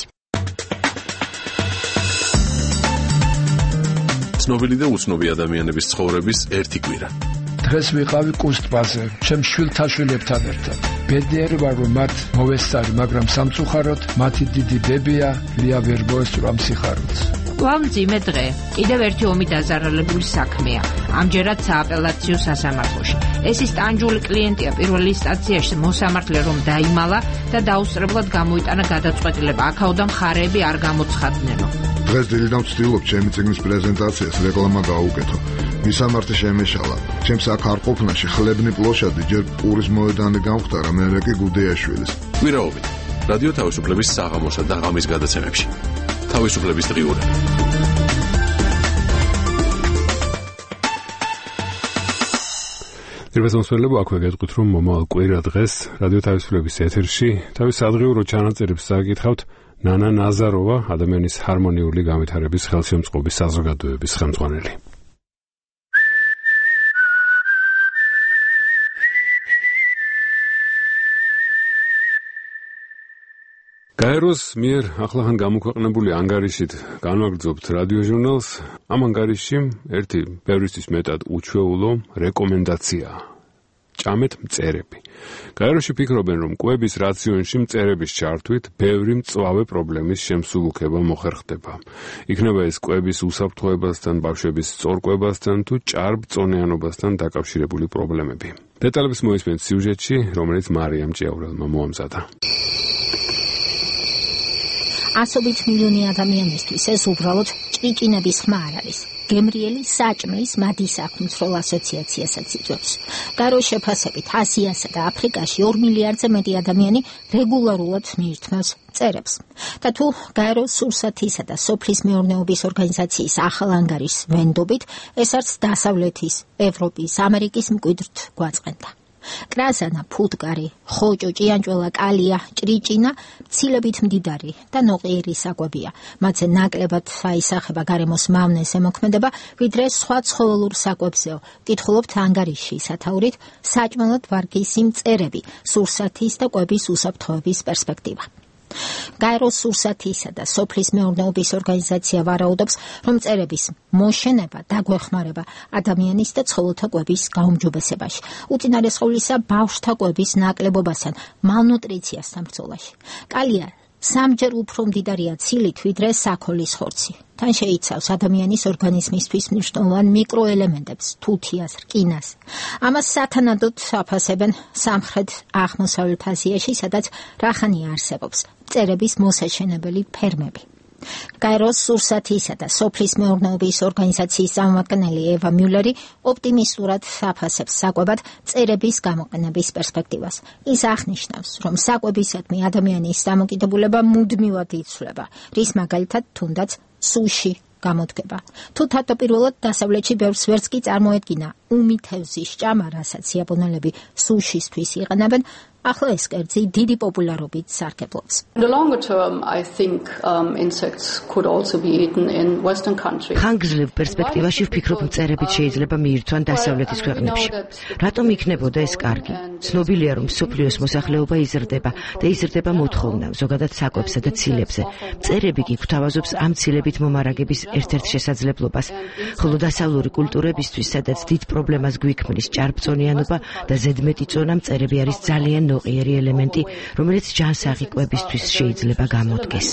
ცნობილი და უცნობი ადამიანების ცხოვრების ერთი კვირა. დღეს ვიყავი კუს ტბაზე, ჩემ შვილთა შვილებთან ერთად. ბედნიერი ვარ, რომ მათ მოვესწარი, მაგრამ სამწუხაროდ მათი დიდი ბებია ლია ვერ მოესწრო ამ სიხარულს. ვამძიმე დღე, კიდევ ერთი ომი დაზარალებული საქმეა. ამჯერად სააპელაციო სასამართლოში. ეს ის ტანჯული კლიენტია პირველი ინსტანციაში მოსამართლე რომ დაიმალა და დაუსწრებლად გამოიტანა გადაწყვეტილება. აქაოდა მხარეები არ გამოცხადნენო. დღეს დილიდან ვცდილობ ჩემი წიგნის პრეზენტაციას რეკლამა გაუკეთო. მისამართი შემეშალა. ჩემს აქ არ ყოფნაში ხლებნი პლოშადი ჯერ პურის მოედანი გამختარა, მერე კი გუდეაშვილის. კვირაობით რადიო თავისუფლების საღამოსა და ღამის გადაცემებში. თავისუფლების დღიურა. ერთმანეთს აქვე გეტყვით, რომ მომავალ კვირა დღეს რადიო თავისუფლების ეთერში თავის სადღიურო ჩანაწერებს წაკითხავთ ნანა ნაზაროვა, ადამიანის ჰარმონიული განვითარების ხელშემწყობის საზოგადოების ხელმძღვანელი. გაეროს მიერ ახლახან გამოქვეყნებული ანგარიშით განვაგრძობთ რადიო ჟურნალს. ამ ანგარიშში ერთი ბევრისთვის მეტად უჩვეულო რეკომენდაციაა. ჭამეთ მწერები. გაეროში ფიქრობენ, რომ კვების რაციონში მწერების ჩართვით ბევრი მწვავე პრობლემის შემსულუქება მოხერხდება. იქნება ეს კვების უსაფრთხოებასთან, ბავშვების სწორკვებასთან თუ ჭარბწონიანობასთან დაკავშირებული პრობლემები. დეტალებს მოისმენთ სიუჟეტში, რომელიც მარიამ ჭიაურელმა მოამზადა. ასობით მილიონი ადამიანისთვის ეს უბრალოდ ჭრიჭინების ხმა არ არის. გემრიელი საჭმლის მადის საქმრთრულ ასოციაციასაც იწვევს. გაეროს შეფასებით აზიასა და აფრიკაში ორ მილიარდზე მეტი ადამიანი რეგულარულად მიირთმევს მწერებს. და თუ გაეროს სურსათისა და სოფლის მეურნეობის ორგანიზაციის ახალ ანგარიშს ვენდობით, ეს არც დასავლეთის, ევროპის, ამერიკის მკვიდრთ გვაწყენდა. კრაზანა, ფუტკარი, ხოჭო, ჭიანჭველა, კალია, ჭრიჭინა მცილებით მდიდარი და ნოყიერი საკვებია. მათზე ნაკლებად აისახება გარემოს მავნე ზემოქმედება, ვიდრე სხვა ცხოველურ საკვებზეო. ვკითხულობთ ანგარიში სათაურით საჭმელად ვარგისი მწერები, სურსათის და კვების უსაფრთხოების პერსპექტივა. გაეროს სურსათისა და სოფლის მეურნეობის ორგანიზაცია ვარაუდობს, რომ მწერების მოშენება დაგვეხმარება ადამიანის და ცხოველთა კვების გაუმჯობესებაში, უწინარესყავლისა ბავშვთა კვების ნაკლებობასთან, მალნუტრიციასთან ბრძოლაში. კალია სამჯერ უფრო მდიდარია ცილით, ვიდრე საქოლის ხორცი. თან შეიცავს ადამიანის ორგანიზმისთვის მნიშვნელოვან მიკროელემენტებს, თუთიას, რკინას. ამას სათანადოდ აფასებენ სამხრეთ აღმოსავლეთ აზიაში, სადაც რახანია არსებობს მწერების მოსაჩვენებელი ფერმები. გაეროს სურსათისა და სოფლის მეურნეობის ორგანიზაციის წარმომადგენელი ევა მიულერი ოპტიმისტურად აფასებს საკვებად მწერების გამოყენების პერსპექტივას. ის აღნიშნავს, რომ საკვებისადმი ადამიანის დამოკიდებულება მუდმივად იცვლება, რის მაგალითად თუნდაც სუში გამოდგება. თუ თავდაპირველად დასავლეთში ბევრს ვერც კი წარმოედგინა უმი თევზის ჭამა, რასაც იაპონელები სუშისთვის იყენებენ, ახლა ეს კერძი დიდი პოპულარობით სარგებლობს. In the longer term, I think um, insects could also be eaten in Western countries. ხანგრძლივ პერსპექტივაში ვფიქრობ, მწერებით შეიძლება მიირთვან დასავლეთის ქვეყნებში. რატომ იქნებოდა ეს კარგი? ცნობილია, რომ მსოფლიოს მოსახლეობა იზრდება და იზრდება მოთხოვნა, ზოგადად საკვებსა და ცილებზე. მწერები კი გვთავაზობს ამ ცილებით მომარაგების ერთ-ერთ შესაძლებლობას, ხოლო დასავლური კულტურებისთვის, სადაც დიდ პრობლემას გვიქმნის ჭარბწონიანობა და ზედმეტი წონა, მწერები არის ძალიან ნოყიერი ელემენტი, რომელიც ჯანსაღი კვებისთვის შეიძლება გამოდგეს.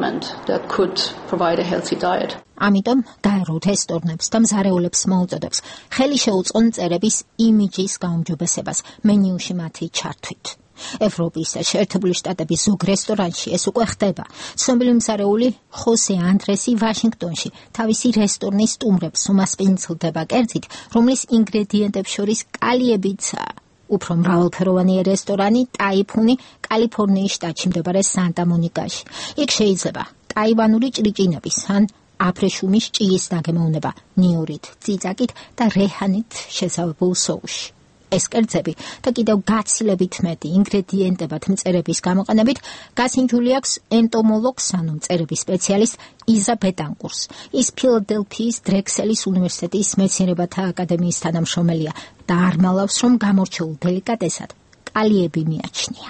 ამიტომ დაერო რესტორნებს და მზარეულებს მოუწოდებს ხელი შეუწყონ მწერების იმიჯის გაუმჯობესებას მენიუში მათი ჩართვით. ევროპის და შეერთებული შტატების ზოგ რესტორანში ეს უკვე ხდება. ცნობილი მზარეული ხოსე ანდრესი ვაშინგტონში თავისი რესტორნის სტუმრებს უმასპინძლდება კერძით, რომლის ინგრედიენტებს შორის კალიებიცაა. უფრო მრავალფეროვანი რესტორანი ტაიფუნი კალიფორნიის შტატში მდებარე სანტა მონიკაში. იქ შეიძლება ტაივანური ჭრიჭინების ან აბრეშუმის ჭიის დაგემოვნება ნიურით, ციცაკით და რეჰანით შესავებულ სოუსში. ეს კერძები და კიდევ გაცილებით მეტი ინგრედიენტებად მწერების გამოყენებით გასინჯული აქვს ენტომოლოგს, ანუ მწერების სპეციალისტ იზა ბეტანკურს. ის ფილადელფიის დრექსელის უნივერსიტეტის მეცნიერებათა აკადემიის თანამშრომელია და არ მალავს, რომ გამორჩეულ დელიკატესად კალიები მიაჩნია.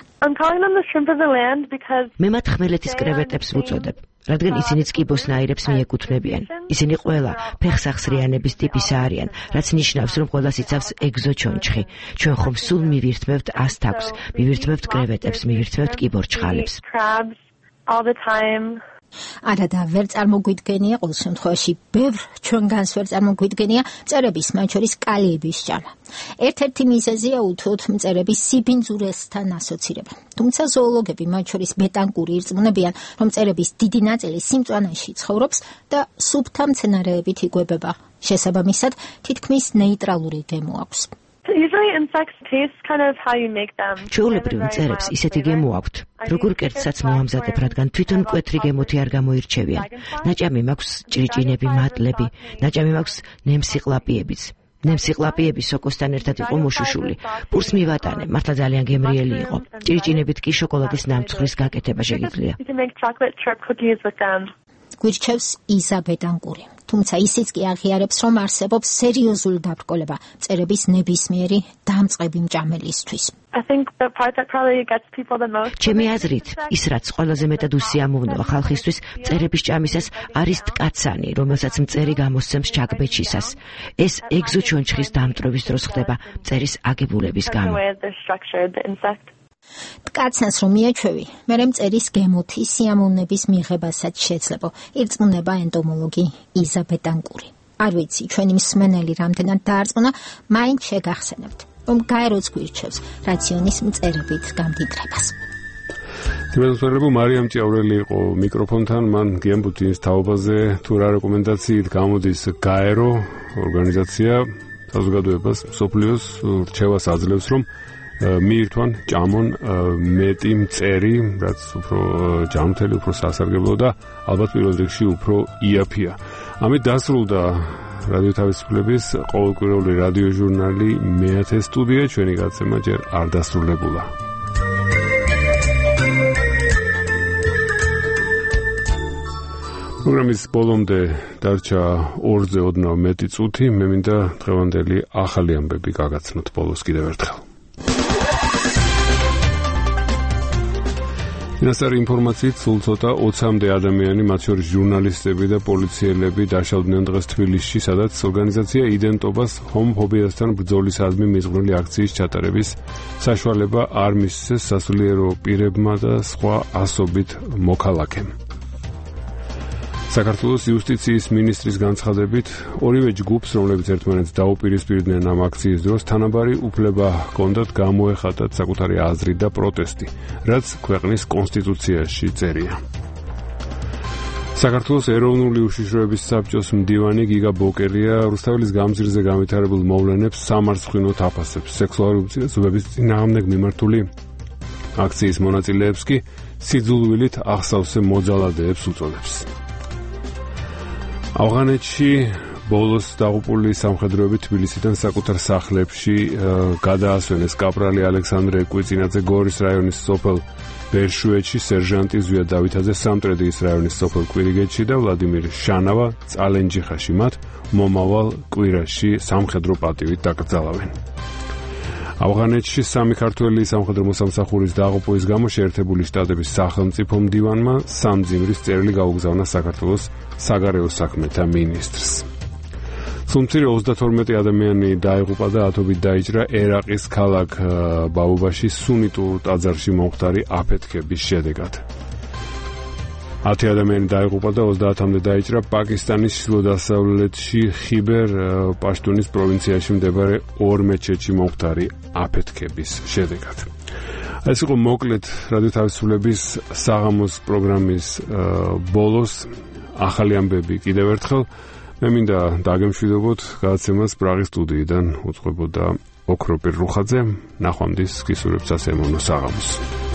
მე მათ ხმელეთის კრევეტებს ვუწოდებ, რადგან ისინიც კიბოსნაირებს მიეკუთვნებიან. ისინი ყველა ფეხსახსრიანების ტიპისა არიან, რაც ნიშნავს, რომ ყველას იცავს ეგზოჩონჩხი. ჩვენ ხომ სულ მივირთმევთ ასთაქვს, მივირთმევთ კრევეტებს, მივირთმევთ კიბორჩხალებს. არა და ვერ წარმოგვიდგენია, ყოველ შემთხვევაში ბევრ ჩვენგანს ვერ წარმოგვიდგენია მწერების, მათ შორის კალიების ჭამა. ერთ-ერთი მიზეზია უთუოდ მწერების სიბინძურესთან ასოცირება. თუმცა ზოოლოგები, მათ შორის ბეტანკური, ირწმუნებიან, რომ მწერების დიდი ნაწილი სიმწვანეში ცხოვრობს და სუფთა მცენარეებით იკვებება. შესაბამისად, თითქმის ნეიტრალური გემო აქვს. ჩვეულებრივ მწერებს ისეთი გემო აქვთ, როგორ კერძსაც მოამზადებ, რადგან თვითონ მკვეთრი გემოთი არ გამოირჩევიან. ნაჭამი მაქვს ჭრიჭინები, მატლები, ნაჭამი მაქვს ნემსიყლაპიებიც. ნემსიყლაპიები სოკოსთან ერთად იყო მოშუშული. პურს მივატანე, მართლა ძალიან გემრიელი იყო. ჭრიჭინებით კი შოკოლადის ნამწხვრის გაკეთება შეგიძლია. გვირჩევს იზა ბეტანკური. თუმცა ისიც კი აღიარებს, რომ არსებობს სერიოზული დაბრკოლება მწერების ნებისმიერი დამწყები მჭამელისთვის. ჩემი აზრით, ის რაც ყველაზე მეტად უსიამოვნება ხალხისთვის მწერების ჭამისას არის ტკაცანი, რომელსაც მწერი გამოსცემს ჩაგბეჭისას. ეს ეგზოჩონჩხის დამტროვის დროს ხდება მწერის აგებულების გამო. ტკაცანს რომ მიაჩვევი, მერე მწერის გემოთი სიამოვნების მიღებასაც შეძლებო, ირწმუნება ენტომოლოგი იზა ბეტანკური. არ ვიცი, ჩვენი მსმენელი რამდენად დაარწმუნა, მაინც შეგახსენებთ, რომ გაეროც გვირჩევს რაციონის მწერებით გამდიდრებას. თემატურებო მარიამ ჭიაურელი იყო მიკროფონთან, მან გიამბუთის თაობაზე თუ რა რეკომენდაციით გამოდის გაერო ორგანიზაცია საზოგადოებას მსოფლიოს რჩევას აძლევს, რომ მიირთვან ჭამონ მეტი მწერი, რაც უფრო ჯანმრთელი, უფრო სასარგებლო და ალბათ პირველ რიგში უფრო იაფია. ამით დასრულდა რადიო თავისუფლების ყოველკვირეული რადიო ჟურნალი მეათე სტუდია, ჩვენი გაცემა ჯერ არ დასრულებულა. პროგრამის ბოლომდე დარჩა ორზე ოდნავ მეტი წუთი, მე მინდა დღევანდელი ახალი ამბები გაგაცნოთ ბოლოს კიდევ ერთხელ. წინასწარი ინფორმაციით სულ ცოტა ოცამდე ადამიანი, მათ შორის ჟურნალისტები და პოლიციელები დაშავდნენ დღეს თბილისში, სადაც ორგანიზაცია იდენტობას ჰომოფობიასთან ბრძოლისადმი მიზღვნილი აქციის ჩატარების საშუალება არ მისცეს სასულიერო პირებმა და სხვა ასობით მოქალაქემ. საქართველოს იუსტიციის მინისტრის განცხადებით, ორივე ჯგუფს, რომლებიც ერთმანეთს დაუპირისპირდნენ ამ აქციის დროს, თანაბარი უფლება ჰქონდათ გამოეხატათ საკუთარი აზრი და პროტესტი, რაც ქვეყნის კონსტიტუციაში წერია. საქართველოს ეროვნული უშიშროების საბჭოს მდივანი გიგა ბოკერია რუსთაველის გამზირზე განვითარებულ მოვლენებს სამარცხვინოდ აფასებს. სექსუალური უმცირესობების წინააღმდეგ მიმართული აქციის მონაწილეებს კი სიძულვილით ახსავსე მოძალადეებს უწოდებს. ავღანეთში ბოლოს დაღუპული სამხედროები თბილისიდან საკუთარ სახლებში გადაასვენეს კაპრალი ალექსანდრე კვიცინაძე გორის რაიონის სოფელ ბერშუეთში, სერჟანტი ზვია დავითაძე სამტრედიის რაიონის სოფელ კვირიგეთში და ვლადიმირ შანავა წალენჯიხაში მათ მომავალ კვირაში სამხედრო პატივით დაკრძალავენ. ავღანეთში სამი ქართველი სამხედრო მოსამსახურის დაღუპვის გამო შეერთებული შტატების სახელმწიფო მდივანმა სამძიმრის წერილი გაუგზავნა საქართველოს საგარეო საქმეთა მინისტრს. სუმცირე ოცდათორმეტი ადამიანი დაიღუპა და ათობით დაიჭრა ერაყის ქალაქ ბაუბაში სუნიტურ ტაძარში მომხდარი აფეთქების შედეგად. ათი ადამიანი დაიღუპა და ოცდაათამდე დაიჭრა პაკისტანის ჩრდილო-დასავლეთში ხიბერ პაშტუნის პროვინციაში მდებარე ორ მეჩეთში მომხდარი აფეთქების შედეგად. ეს იყო მოკლედ რადიო თავისუფლების საღამოს პროგრამის ბოლოს ახალი ამბები კიდევ ერთხელ. მე მინდა დაგემშვიდობოთ გადაცემას პრაღის სტუდიიდან უწყებოდა ოქროპირ რუხაძე. ნახვამდის გისურვებთ სასიამოვნო საღამოს.